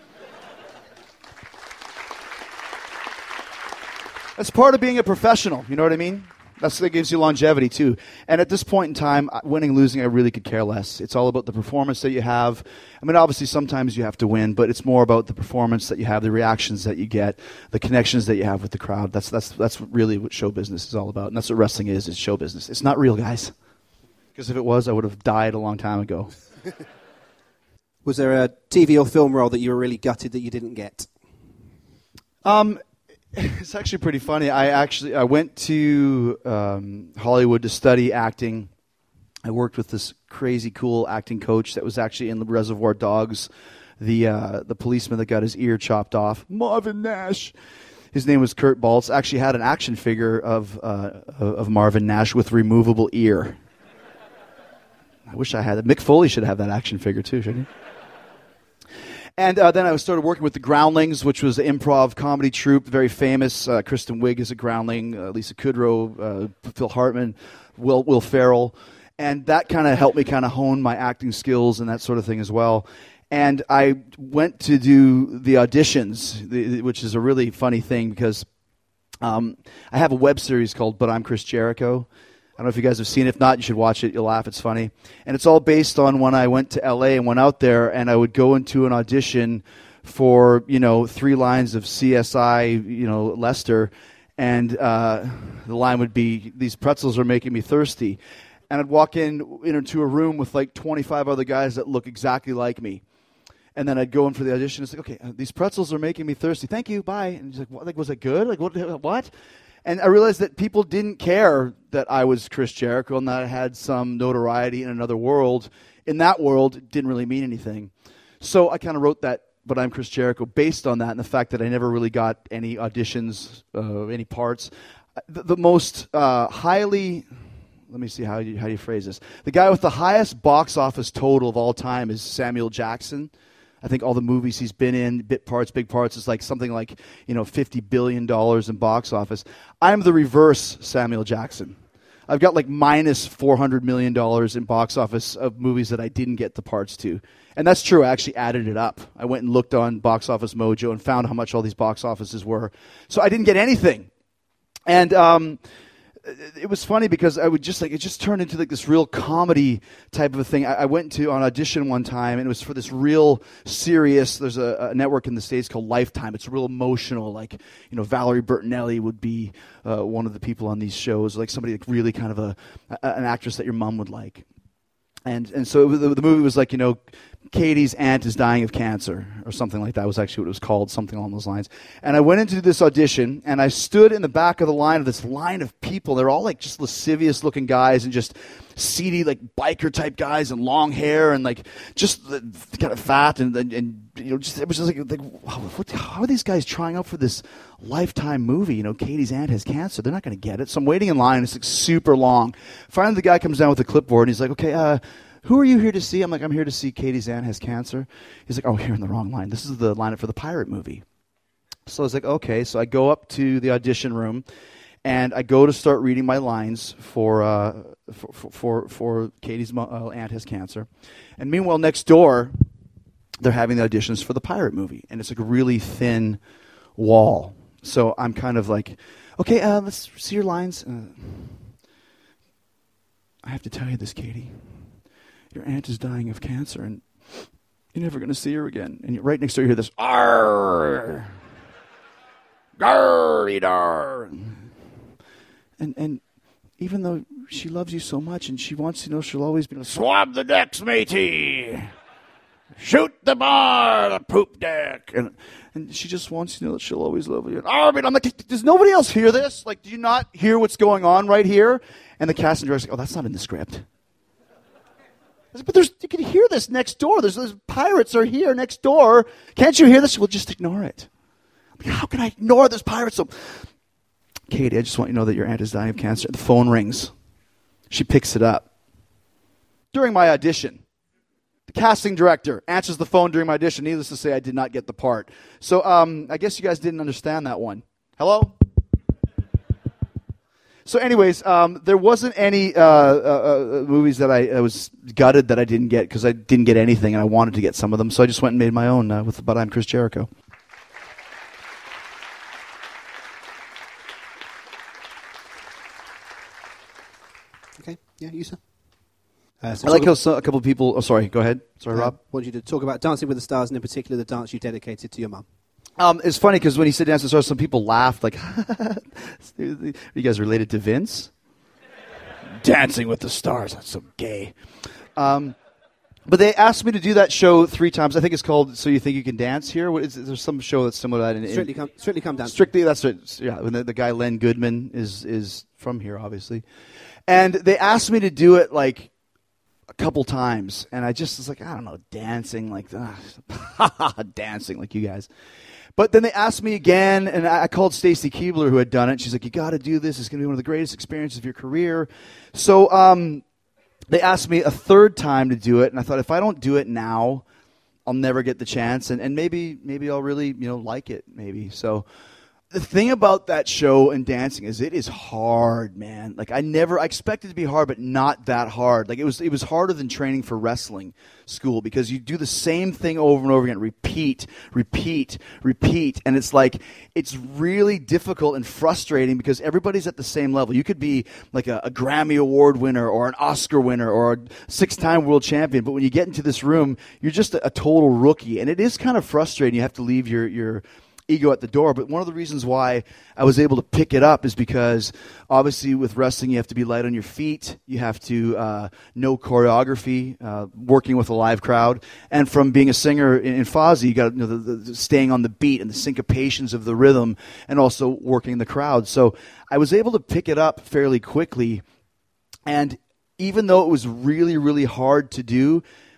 That's part of being a professional, you know what I mean? That's, that gives you longevity, too. And at this point in time, winning, losing, I really could care less. It's all about the performance that you have. I mean, obviously, sometimes you have to win, but it's more about the performance that you have, the reactions that you get, the connections that you have with the crowd. That's that's that's really what show business is all about. And that's what wrestling is, is show business. It's not real, guys. Because if it was, I would have died a long time ago. Was there a T V or film role that you were really gutted that you didn't get? Um... It's actually pretty funny. I actually I went to um, Hollywood to study acting. I worked with this crazy cool acting coach that was actually in the Reservoir Dogs, the uh, the policeman that got his ear chopped off, Marvin Nash. His name was Kurt Baltz. Actually had an action figure of uh, of Marvin Nash with removable ear. I wish I had it. Mick Foley should have that action figure too, shouldn't he? And uh, then I started working with the Groundlings, which was an improv comedy troupe, very famous. Uh, Kristen Wiig is a Groundling, uh, Lisa Kudrow, uh, Phil Hartman, Will Will Ferrell. And that kind of helped me kind of hone my acting skills and that sort of thing as well. And I went to do the auditions, the, which is a really funny thing because um, I have a web series called But I'm Chris Jericho. I don't know if you guys have seen it. If not, you should watch it. You'll laugh. It's funny. And it's all based on when I went to L A and went out there, and I would go into an audition for, you know, three lines of C S I, you know, Lester, and uh, the line would be, these pretzels are making me thirsty. And I'd walk in into a room with like twenty-five other guys that look exactly like me. And then I'd go in for the audition. It's like, okay, uh, these pretzels are making me thirsty. Thank you. Bye. And he's like, what? Like, was it good? Like, what? What? And I realized that people didn't care that I was Chris Jericho and that I had some notoriety in another world. In that world, it didn't really mean anything. So I kind of wrote that But I'm Chris Jericho based on that and the fact that I never really got any auditions, uh, any parts. The, the most uh, highly, let me see how you, how you phrase this. The guy with the highest box office total of all time is Samuel Jackson. I think all the movies he's been in, bit parts, big parts, is like something like, you know, fifty billion dollars in box office. I'm the reverse Samuel Jackson. I've got like minus four hundred million dollars in box office of movies that I didn't get the parts to. And that's true. I actually added it up. I went and looked on Box Office Mojo and found how much all these box offices were. So I didn't get anything. And um, it was funny because I would just like, it just turned into like this real comedy type of a thing. I, I went to on audition one time and it was for this real serious, there's a, a network in the States called Lifetime. It's real emotional. Like, you know, Valerie Bertinelli would be uh, one of the people on these shows, like somebody like really kind of a, a an actress that your mom would like. And and so the, the movie was like, you know, Katie's aunt is dying of cancer or something like that was actually what it was called, something along those lines. And I went into this audition and I stood in the back of the line of this line of people. They're all like just lascivious looking guys and just seedy like biker type guys and long hair and like just kind of fat and, and, and you know, just, it was just like, like what, how are these guys trying out for this Lifetime movie? You know, Katie's aunt has cancer. They're not going to get it. So I'm waiting in line. It's like super long. Finally, the guy comes down with a clipboard and he's like, okay, uh, who are you here to see? I'm like, I'm here to see Katie's aunt has cancer. He's like, oh, you're in the wrong line. This is the lineup for the pirate movie. So I was like, okay. So I go up to the audition room and I go to start reading my lines for uh, for, for, for Katie's mo- uh, aunt has cancer. And meanwhile, next door, they're having the auditions for the pirate movie. And it's like a really thin wall. So I'm kind of like, okay, uh, let's see your lines. Uh, I have to tell you this, Katie. Your aunt is dying of cancer, and you're never going to see her again. And right next door, you hear this, arr, gar-dar. And and even though she loves you so much, and she wants to know she'll always be like, swab the decks, matey. Shoot the bar, the poop deck. And and she just wants you to know that she'll always love you. And, oh, I'm like, does nobody else hear this? Like, do you not hear what's going on right here? And the casting director's like, oh, that's not in the script. But there's, you can hear this next door. There's, there's pirates are here next door. Can't you hear this? Well, just ignore it. I mean, how can I ignore this pirates? So, Katie, I just want you to know that your aunt is dying of cancer. The phone rings. She picks it up. During my audition, the casting director answers the phone during my audition. Needless to say, I did not get the part. So um, I guess you guys didn't understand that one. Hello? So anyways, um, there wasn't any uh, uh, uh, movies that I, I was gutted that I didn't get because I didn't get anything and I wanted to get some of them. So I just went and made my own uh, with But I'm Chris Jericho. Okay, yeah, you sir. Uh, so I like how so, a couple of people, oh sorry, go ahead. Sorry, uh, Rob. I want you to talk about Dancing with the Stars and in particular the dance you dedicated to your mum. Um, it's funny because when he said Dance with the Stars, some people laughed like, are you guys related to Vince? Dancing with the Stars, that's so gay. Um, but they asked me to do that show three times. I think it's called So You Think You Can Dance Here? What is, is there some show that's similar to that? In, in, Strictly Come, Strictly Come Dancing. Strictly, that's it. Yeah, when the, the guy Len Goodman is is from here, obviously. And they asked me to do it like a couple times. And I just was like, I don't know, dancing like, ah, dancing like you guys. But then they asked me again, and I called Stacy Keebler, who had done it. She's like, you got to do this. It's going to be one of the greatest experiences of your career. So um, they asked me a third time to do it, and I thought, if I don't do it now, I'll never get the chance, and, and maybe maybe I'll really you know like it, maybe. So the thing about that show and dancing is it is hard, man. Like I never, I expected it to be hard, but not that hard. Like it was, it was harder than training for wrestling school because you do the same thing over and over again, repeat, repeat, repeat, and it's like it's really difficult and frustrating because everybody's at the same level. You could be like a, a Grammy Award winner or an Oscar winner or a six-time world champion, but when you get into this room, you're just a, a total rookie, and it is kind of frustrating. You have to leave your your ego at the door. But one of the reasons why I was able to pick it up is because obviously with wrestling you have to be light on your feet, you have to uh, know choreography, uh, working with a live crowd, and from being a singer in, in Fozzy, you got you know, the, the staying on the beat and the syncopations of the rhythm, and also working the crowd. So I was able to pick it up fairly quickly, and even though it was really really hard to do,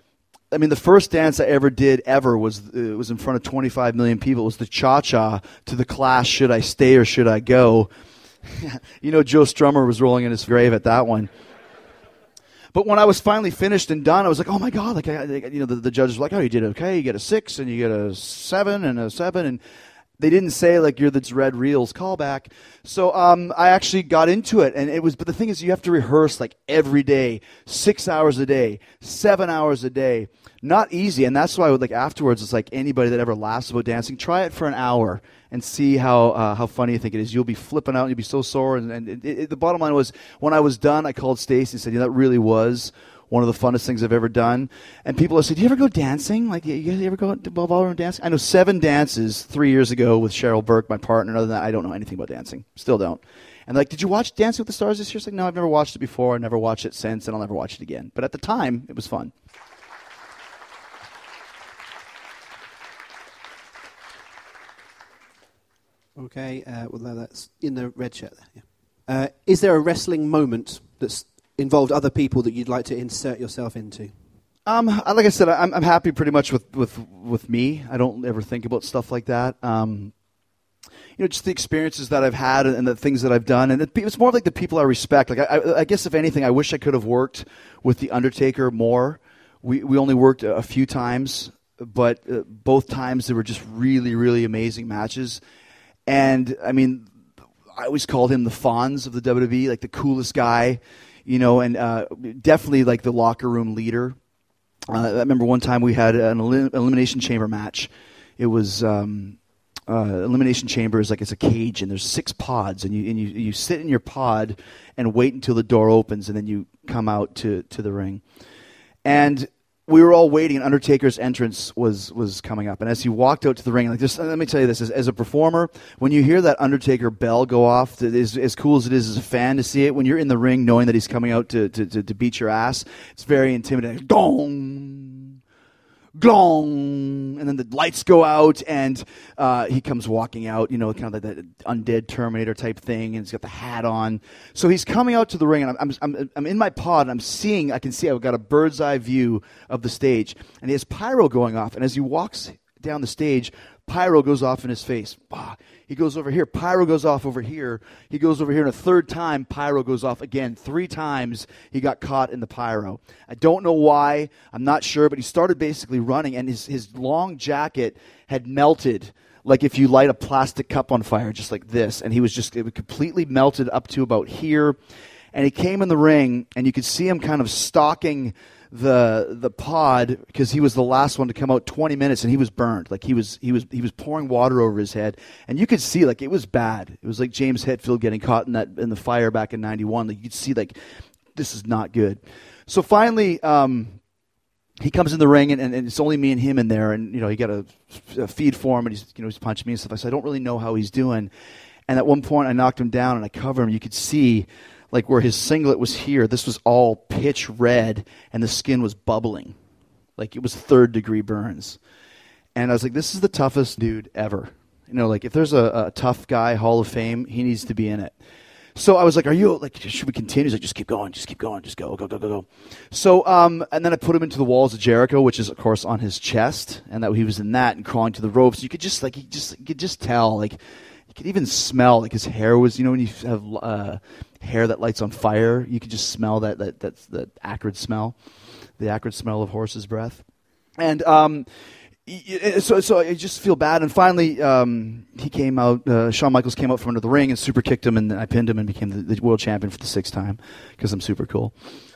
I mean, the first dance I ever did ever was uh, was in front of twenty-five million people. It was the cha-cha to the Clash, Should I Stay or Should I Go? You know, Joe Strummer was rolling in his grave at that one. But when I was finally finished and done, I was like, oh my God, like, I, you know, the, the judges were like, oh, you did okay. You get a six and you get a seven and a seven. And they didn't say, like, you're the Red Reels callback. So um, I actually got into it. And it was, but the thing is, you have to rehearse, like, every day, six hours a day, seven hours a day. Not easy. And that's why I would, like, afterwards, it's like anybody that ever laughs about dancing, try it for an hour and see how uh, how funny you think it is. You'll be flipping out and you'll be so sore. And, and it, it, the bottom line was, when I was done, I called Stacey and said, yeah, that really was one of the funnest things I've ever done. And people have said, do you ever go dancing? Like, you guys ever go to ballroom dancing? I know seven dances three years ago with Cheryl Burke, my partner. And other than that, I don't know anything about dancing. Still don't. And like, did you watch Dancing with the Stars this year? It's like, no, I've never watched it before. I never watched it since, and I'll never watch it again. But at the time, it was fun. Okay, uh, well, that's in the red shirt there. Yeah. Uh, is there a wrestling moment that's involved other people that you'd like to insert yourself into? Um, like I said, I'm I'm happy pretty much with, with, with me. I don't ever think about stuff like that. Um, you know, just the experiences that I've had and the things that I've done, and it, it's more like the people I respect. Like I, I, I guess if anything, I wish I could have worked with the Undertaker more. We we only worked a, a few times, but uh, both times they were just really really amazing matches. And I mean, I always called him the Fonz of the W W E, like the coolest guy. You know, and uh, definitely like the locker room leader. Uh, I remember one time we had an elim- elimination chamber match. It was um, uh, elimination chamber is like it's a cage, and there's six pods, and you and you you sit in your pod and wait until the door opens, and then you come out to, to the ring. And we were all waiting, and Undertaker's entrance was was coming up. And as he walked out to the ring, like just let me tell you this: as, as a performer, when you hear that Undertaker bell go off, that is, as cool as it is as a fan to see it, when you're in the ring knowing that he's coming out to to, to, to beat your ass, it's very intimidating. Gong, gong, and then the lights go out, and uh, he comes walking out, you know, kind of like that undead Terminator type thing, and he's got the hat on. So he's coming out to the ring, and I'm I'm I'm in my pod, and I'm seeing, I can see, I've got a bird's eye view of the stage, and he has pyro going off, and as he walks down the stage, pyro goes off in his face. Ah, he goes over here, pyro goes off over here. He goes over here, and a third time, pyro goes off again. Three times he got caught in the pyro. I don't know why. I'm not sure, but he started basically running, and his, his long jacket had melted, like if you light a plastic cup on fire, just like this. And he was just, it was completely melted up to about here. And he came in the ring, and you could see him kind of stalking the the pod, because he was the last one to come out. Twenty minutes, and he was burned. Like he was he was he was pouring water over his head, and you could see, like, it was bad. It was like James Hetfield getting caught in that in the fire back in ninety-one. Like you could see, like, this is not good. So finally, um, he comes in the ring, and, and, and it's only me and him in there, and you know, he got a, a feed for him, and he's you know he's punching me and stuff. I said, I don't really know how he's doing. And at one point, I knocked him down and I covered him. You could see, like, where his singlet was here, this was all pitch red, and the skin was bubbling. Like, it was third-degree burns. And I was like, this is the toughest dude ever. You know, like, if there's a, a tough guy, Hall of Fame, he needs to be in it. So I was like, are you, like, should we continue? He's like, just keep going, just keep going, just go, go, go, go, go. So, um, and then I put him into the Walls of Jericho, which is, of course, on his chest, and that he was in that and crawling to the ropes. You could just, like, you just, you could just tell, like, you could even smell, like, his hair was, you know, when you have uh, hair that lights on fire, you could just smell that, that, that, that acrid smell, the acrid smell of horse's breath. And, um, So, so I just feel bad, and finally um, he came out. Uh, Shawn Michaels came out from under the ring and super kicked him, and I pinned him and became the, the world champion for the sixth time because I'm super cool.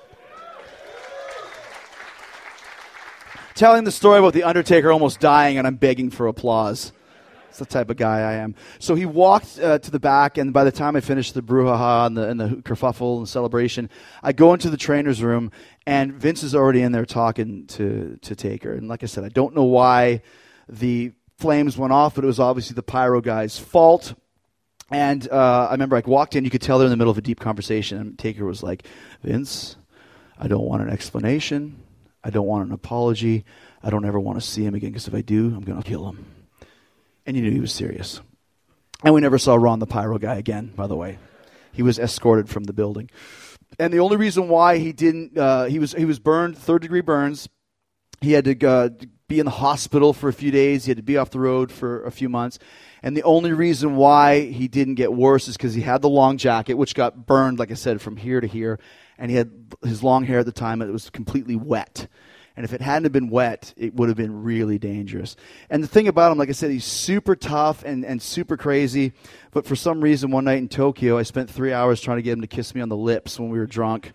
Telling the story about the Undertaker almost dying, and I'm begging for applause. That's the type of guy I am. So he walked uh, to the back, and by the time I finished the brouhaha and the, and the kerfuffle and celebration, I go into the trainer's room, and Vince is already in there talking to, to Taker. And like I said, I don't know why the flames went off, but it was obviously the pyro guy's fault. And uh, I remember I walked in, you could tell they're in the middle of a deep conversation, and Taker was like, Vince, I don't want an explanation. I don't want an apology. I don't ever want to see him again, because if I do, I'm going to kill him. And you knew he was serious. And we never saw Ron the Pyro guy again, by the way. He was escorted from the building. And the only reason why he didn't, uh, he was he was burned, third degree burns. he had to uh, be in the hospital for a few days. He had to be off the road for a few months. And the only reason why he didn't get worse is because he had the long jacket, which got burned, like I said, from here to here. And he had his long hair at the time, and it was completely wet. And if it hadn't been wet, it would have been really dangerous. And the thing about him, like I said, he's super tough and, and super crazy. But for some reason, one night in Tokyo, I spent three hours trying to get him to kiss me on the lips when we were drunk.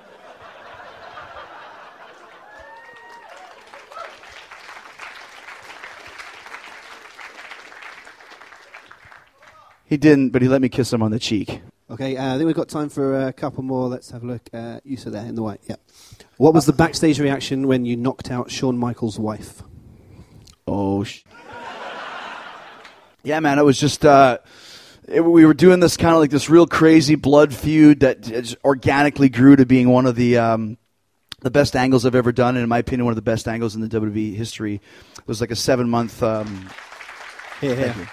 He didn't, but he let me kiss him on the cheek. Okay, uh, I think we've got time for a couple more. Let's have a look. Uh, you said there in the white, yeah. What was the backstage reaction when you knocked out Shawn Michaels' wife? Oh, sh- yeah, man, it was just, uh, it, we were doing this kind of like this real crazy blood feud that just organically grew to being one of the um, the best angles I've ever done, and in my opinion, one of the best angles in the W W E history. It was like a seven-month... Um, here, here.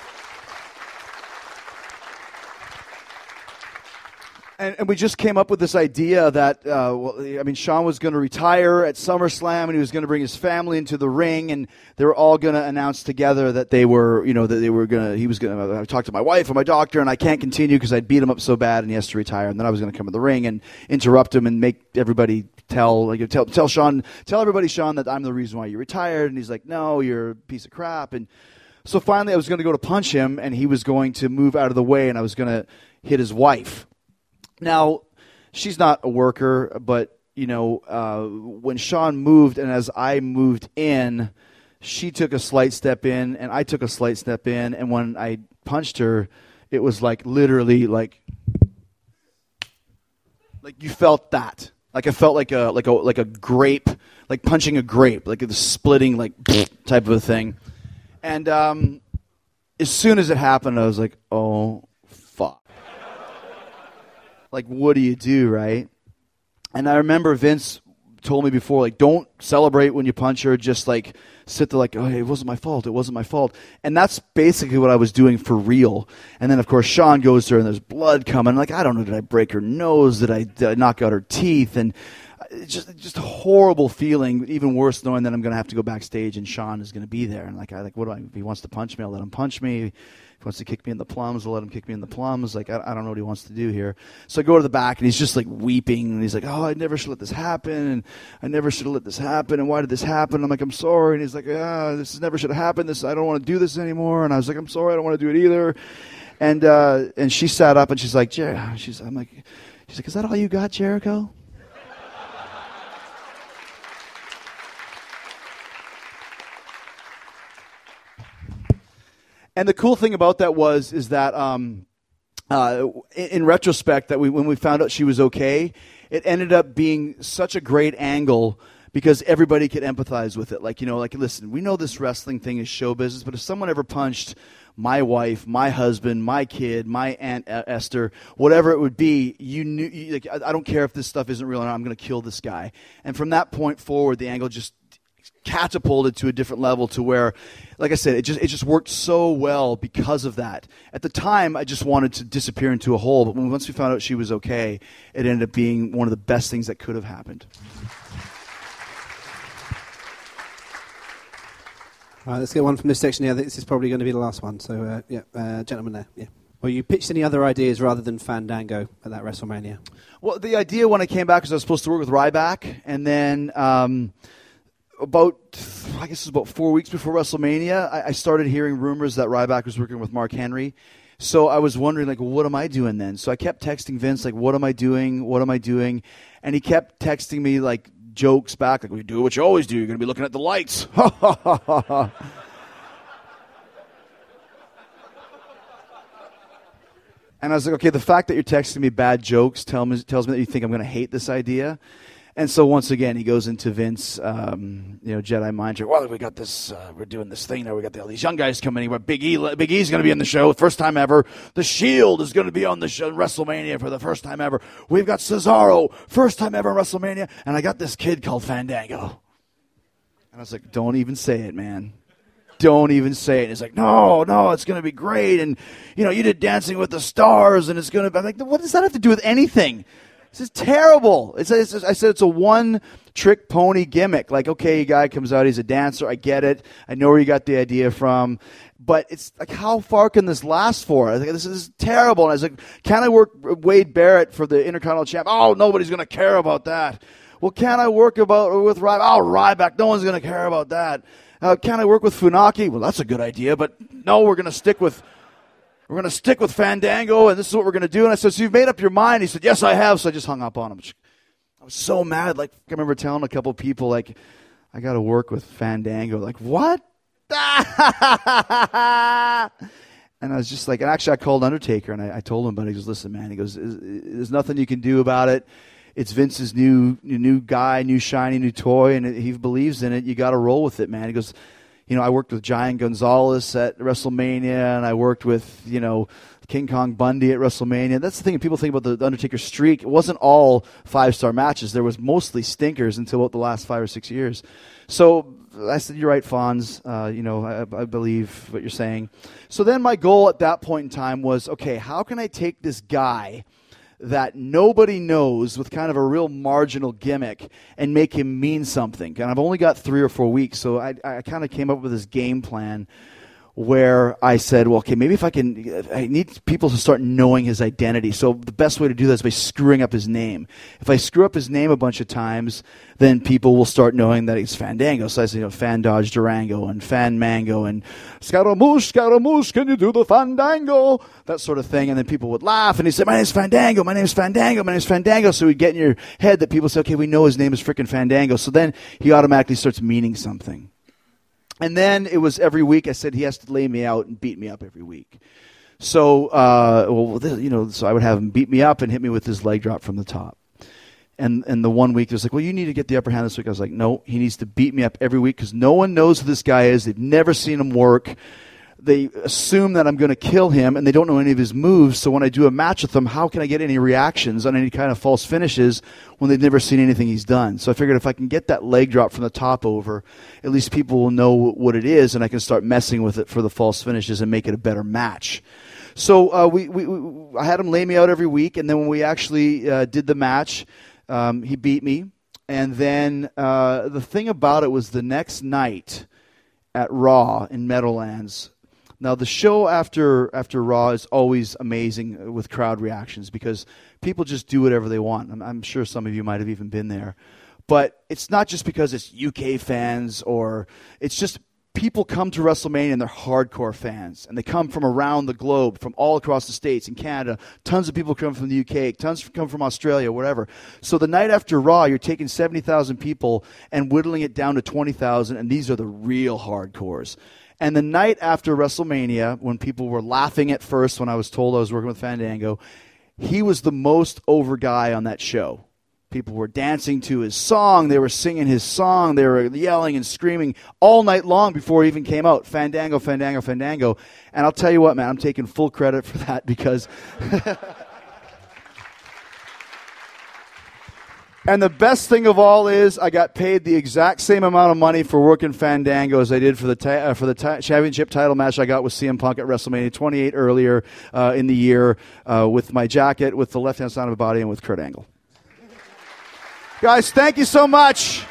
And, and we just came up with this idea that, uh, well, I mean, Shawn was going to retire at SummerSlam, and he was going to bring his family into the ring, and they were all going to announce together that they were, you know, that they were going to, he was going to, I talked to my wife and my doctor, and I can't continue because I'd beat him up so bad, and he has to retire. And then I was going to come in the ring and interrupt him and make everybody tell, like, tell, tell Shawn, tell everybody, Shawn, that I'm the reason why you retired. And he's like, no, you're a piece of crap. And so finally I was going to go to punch him, and he was going to move out of the way, and I was going to hit his wife. Now, she's not a worker, but, you know, uh, when Shawn moved and as I moved in, she took a slight step in and I took a slight step in. And when I punched her, it was like literally like, like you felt that. Like I felt like a, like a, like a grape, like punching a grape, like the splitting, like type of a thing. And um, as soon as it happened, I was like, oh, fuck. Like, what do you do, right? And I remember Vince told me before, like, don't celebrate when you punch her. Just, like, sit there like, oh, it wasn't my fault. It wasn't my fault. And that's basically what I was doing for real. And then, of course, Shawn goes to her, and there's blood coming. Like, I don't know, did I break her nose? Did I, did I knock out her teeth? And it's just, just a horrible feeling, even worse knowing that I'm going to have to go backstage and Shawn is going to be there. And, like, I like, what do I, if he wants to punch me, I'll let him punch me. If he wants to kick me in the plums, I'll let him kick me in the plums. Like, I, I don't know what he wants to do here. So I go to the back, and he's just, like, weeping. And he's like, oh, I never should let this happen. And I never should have let this happen. And why did this happen? I'm like, I'm sorry. And he's like, yeah, this never should have happened. This, I don't want to do this anymore. And I was like, I'm sorry. I don't want to do it either. And uh, and she sat up, and she's like, Jer-, she's, I'm like, she's like, is that all you got, Jericho? And the cool thing about that was is that um, uh, in, in retrospect, that we when we found out she was okay, it ended up being such a great angle because everybody could empathize with it. Like, you know, like, listen, we know this wrestling thing is show business, but if someone ever punched my wife, my husband, my kid, my Aunt Esther, whatever it would be, you knew. You, like, I, I don't care if this stuff isn't real or not. I'm going to kill this guy. And from that point forward, the angle just catapulted to a different level to where, like I said, it just it just worked so well because of that. At the time, I just wanted to disappear into a hole, but when, once we found out she was okay, it ended up being one of the best things that could have happened. All right, let's get one from this section here. This is probably going to be the last one. So, uh, yeah, uh, gentleman there. Yeah. Well, you pitched any other ideas rather than Fandango at that WrestleMania? Well, the idea when I came back was I was supposed to work with Ryback, and then um, about, I guess it was about four weeks before WrestleMania, I, I started hearing rumors that Ryback was working with Mark Henry. So I was wondering, like, well, what am I doing then? So I kept texting Vince, like, what am I doing? What am I doing? And he kept texting me, like, jokes back, like, we do what you always do. You're going to be looking at the lights. Ha, ha, ha, ha, ha. And I was like, okay, the fact that you're texting me bad jokes tell me, tells me that you think I'm going to hate this idea. And so once again, he goes into Vince, um, you know, Jedi mind trick. Well, we got this, uh, we're doing this thing now. We got all these young guys coming in. But Big E, Big E's going to be in the show, first time ever. The Shield is going to be on the show, WrestleMania for the first time ever. We've got Cesaro, first time ever in WrestleMania. And I got this kid called Fandango. And I was like, don't even say it, man. Don't even say it. And he's like, no, no, it's going to be great. And, you know, you did Dancing with the Stars, and it's going to be, I'm like, what does that have to do with anything? This is terrible. It's, it's, I said it's a one-trick pony gimmick. Like, okay, a guy comes out, he's a dancer. I get it. I know where you got the idea from. But it's like, how far can this last for? I think this is terrible. And I was like, can I work Wade Barrett for the Intercontinental Champ? Oh, nobody's going to care about that. Well, can I work about with Ryback? Oh, Ryback, no one's going to care about that. Uh, can I work with Funaki? Well, that's a good idea, but no, we're going to stick with we're going to stick with Fandango, and this is what we're going to do. And I said, so you've made up your mind? He said, yes, I have. So I just hung up on him. I was so mad. Like, I remember telling a couple people, like, I got to work with Fandango. Like, what? And I was just like, and actually I called Undertaker, and I, I told him about it. He goes, listen, man, he goes, there's nothing you can do about it. It's Vince's new new guy, new shiny new toy, and he believes in it. You got to roll with it, man. He goes, you know, I worked with Giant Gonzalez at WrestleMania, and I worked with, you know, King Kong Bundy at WrestleMania. That's the thing. People think about the Undertaker streak. It wasn't all five-star matches. There was mostly stinkers until about the last five or six years. So I said, you're right, Fonz. Uh, you know, I, I believe what you're saying. So then my goal at that point in time was, okay, how can I take this guy that nobody knows with kind of a real marginal gimmick and make him mean something? And I've only got three or four weeks, so I, I kind of came up with this game plan where I said, well, okay, maybe if I can, I need people to start knowing his identity. So the best way to do that is by screwing up his name. If I screw up his name a bunch of times, then people will start knowing that he's Fandango. So I said, you know, Fan Dodge Durango and Fan Mango and Scaramouche, Scaramouche, can you do the Fandango? That sort of thing. And then people would laugh, and he'd say, my name's Fandango, my name's Fandango, my name's Fandango. So we'd get in your head that people say, okay, we know his name is frickin' Fandango. So then he automatically starts meaning something. And then it was every week I said he has to lay me out and beat me up every week. So, uh, well, you know, so I would have him beat me up and hit me with his leg drop from the top. And and the one week it was like, well, you need to get the upper hand this week. I was like, no, he needs to beat me up every week because no one knows who this guy is. They've never seen him work. They assume that I'm going to kill him, and they don't know any of his moves. So when I do a match with them, how can I get any reactions on any kind of false finishes when they've never seen anything he's done? So I figured if I can get that leg drop from the top over, at least people will know what it is, and I can start messing with it for the false finishes and make it a better match. So uh, we, we, we I had him lay me out every week, and then when we actually uh, did the match, um, he beat me. And then uh, the thing about it was the next night at Raw in Meadowlands. Now, the show after after Raw is always amazing with crowd reactions because people just do whatever they want. I'm, I'm sure some of you might have even been there. But it's not just because it's U K fans or it's just people come to WrestleMania and they're hardcore fans. And they come from around the globe, from all across the States and Canada. Tons of people come from the U K. Tons come from Australia, whatever. So the night after Raw, you're taking seventy thousand people and whittling it down to twenty thousand. And these are the real hardcores. And the night after WrestleMania, when people were laughing at first when I was told I was working with Fandango, he was the most over guy on that show. People were dancing to his song. They were singing his song. They were yelling and screaming all night long before he even came out. Fandango, Fandango, Fandango. And I'll tell you what, man, I'm taking full credit for that because... And the best thing of all is I got paid the exact same amount of money for working Fandango as I did for the ta- uh, for the ta- championship title match I got with C M Punk at WrestleMania twenty-eight earlier uh, in the year uh, with my jacket, with the left-hand side of my body, and with Kurt Angle. Guys, thank you so much.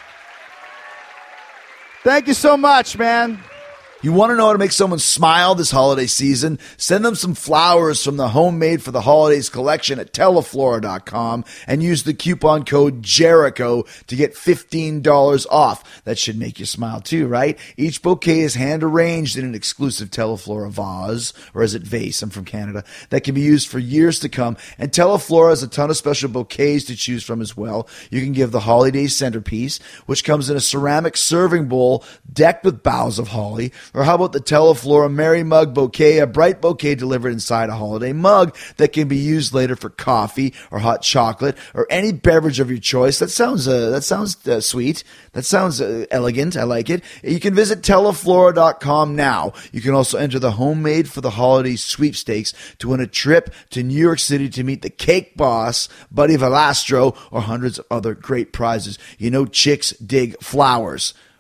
Thank you so much, man. You want to know how to make someone smile this holiday season? Send them some flowers from the Homemade for the Holidays collection at teleflora dot com and use the coupon code Jericho to get fifteen dollars off. That should make you smile too, right? Each bouquet is hand-arranged in an exclusive Teleflora vase, or is it vase? I'm from Canada. That can be used for years to come. And Teleflora has a ton of special bouquets to choose from as well. You can give the holiday centerpiece, which comes in a ceramic serving bowl decked with boughs of holly. Or how about the Teleflora Merry Mug Bouquet, a bright bouquet delivered inside a holiday mug that can be used later for coffee or hot chocolate or any beverage of your choice. That sounds uh, that sounds uh, sweet. That sounds uh, elegant. I like it. You can visit teleflora dot com now. You can also enter the Homemade for the Holidays sweepstakes to win a trip to New York City to meet the Cake Boss, Buddy Valastro, or hundreds of other great prizes. You know chicks dig flowers.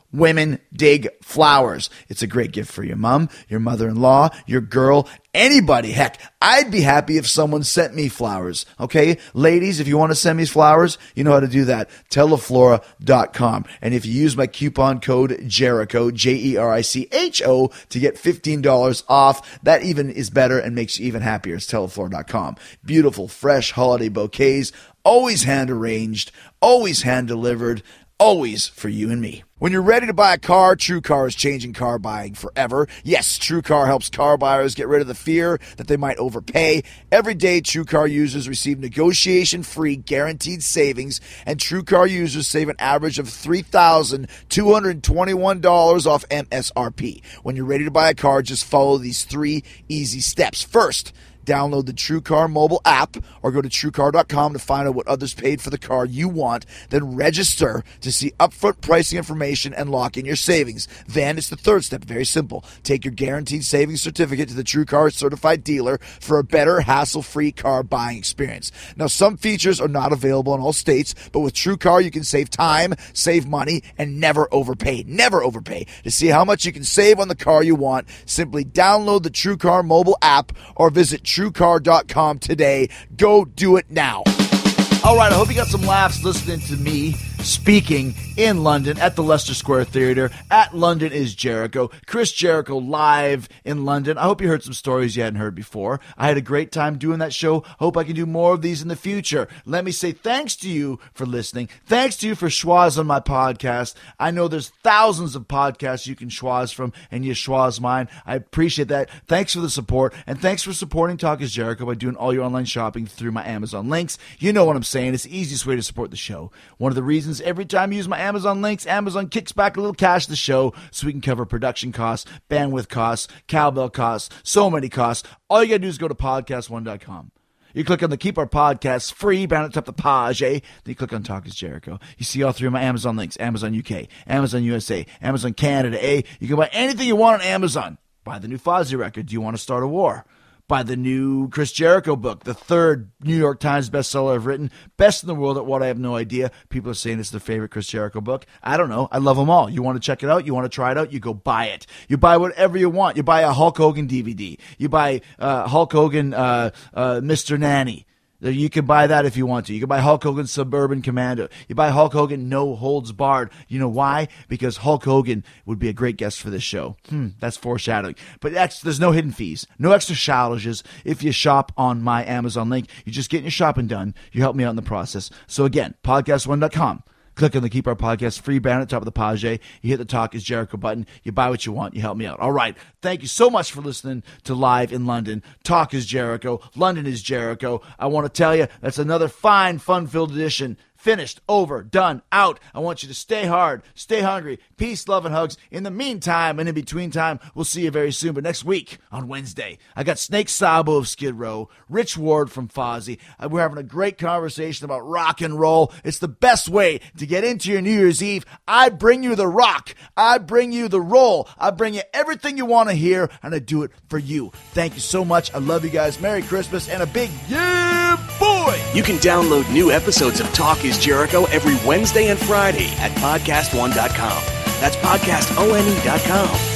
Women dig flowers. It's a great gift for your mom, your mother-in-law, your girl, anybody. Heck, I'd be happy if someone sent me flowers. Okay? Ladies, if you want to send me flowers, you know how to do that. Teleflora dot com. And if you use my coupon code Jericho, J E R I C H O, to get fifteen dollars off, that even is better and makes you even happier. It's Teleflora dot com. Beautiful, fresh holiday bouquets, always hand-arranged, always hand-delivered, always for you and me. When you're ready to buy a car, TrueCar is changing car buying forever. Yes, TrueCar helps car buyers get rid of the fear that they might overpay. Every day, TrueCar users receive negotiation-free guaranteed savings, and TrueCar users save an average of three thousand two hundred twenty-one dollars off M S R P. When you're ready to buy a car, just follow these three easy steps. First, download the TrueCar mobile app or go to True Car dot com to find out what others paid for the car you want. Then register to see upfront pricing information and lock in your savings. Then it's the third step. Very simple. Take your guaranteed savings certificate to the TrueCar certified dealer for a better, hassle-free car buying experience. Now, some features are not available in all states, but with TrueCar, you can save time, save money, and never overpay. Never overpay. To see how much you can save on the car you want, simply download the TrueCar mobile app or visit True Car dot com today. Go do it now. All right, I hope you got some laughs listening to me speaking in London at the Leicester Square Theatre at London is Jericho. Chris Jericho live in London. I hope you heard some stories you hadn't heard before. I had a great time doing that show. Hope I can do more of these in the future. Let me say thanks to you for listening. Thanks to you for schwaz on my podcast. I know there's thousands of podcasts you can schwaz from, and you schwaz mine. I appreciate that. Thanks for the support, and thanks for supporting Talk is Jericho by doing all your online shopping through my Amazon links. You know what I'm saying. It's the easiest way to support the show. One of the reasons every time you use my Amazon links, Amazon kicks back a little cash to the show so we can cover production costs, bandwidth costs, cowbell costs, so many costs. All you got to do is go to podcast one dot com. You click on the Keep Our Podcasts Free banner at the top of the page, eh? Then you click on Talk is Jericho. You see all three of my Amazon links, Amazon U K, Amazon U S A, Amazon Canada, eh? You can buy anything you want on Amazon. Buy the new Fozzy record. Do you want to start a war? Buy the new Chris Jericho book, the third New York Times bestseller I've written. Best in the world at what I have no idea. People are saying it's their favorite Chris Jericho book. I don't know. I love them all. You want to check it out? You want to try it out? You go buy it. You buy whatever you want. You buy a Hulk Hogan D V D. You buy uh, Hulk Hogan uh, uh, Mister Nanny. You can buy that if you want to. You can buy Hulk Hogan Suburban Commando. You buy Hulk Hogan No Holds Barred. You know why? Because Hulk Hogan would be a great guest for this show. Hmm, that's foreshadowing. But that's, there's no hidden fees, no extra challenges. If you shop on my Amazon link, you're just getting your shopping done. You help me out in the process. So again, podcast one dot com. Click on the Keep Our Podcast Free banner at the top of the page. You hit the Talk is Jericho button. You buy what you want. You help me out. All right. Thank you so much for listening to Live in London. Talk is Jericho. London is Jericho. I want to tell you that's another fine, fun-filled edition. Finished, over, done, out. I want you to stay hard, stay hungry. Peace, love, and hugs. In the meantime and in between time, we'll see you very soon. But next week, on Wednesday, I got Snake Sabo of Skid Row, Rich Ward from Fozzy. We're having a great conversation about rock and roll. It's the best way to get into your New Year's Eve. I bring you the rock. I bring you the roll. I bring you everything you want to hear, and I do it for you. Thank you so much. I love you guys. Merry Christmas, and a big yeah, boy! You can download new episodes of Talk is Jericho every Wednesday and Friday at podcast one dot com. That's podcast one dot com.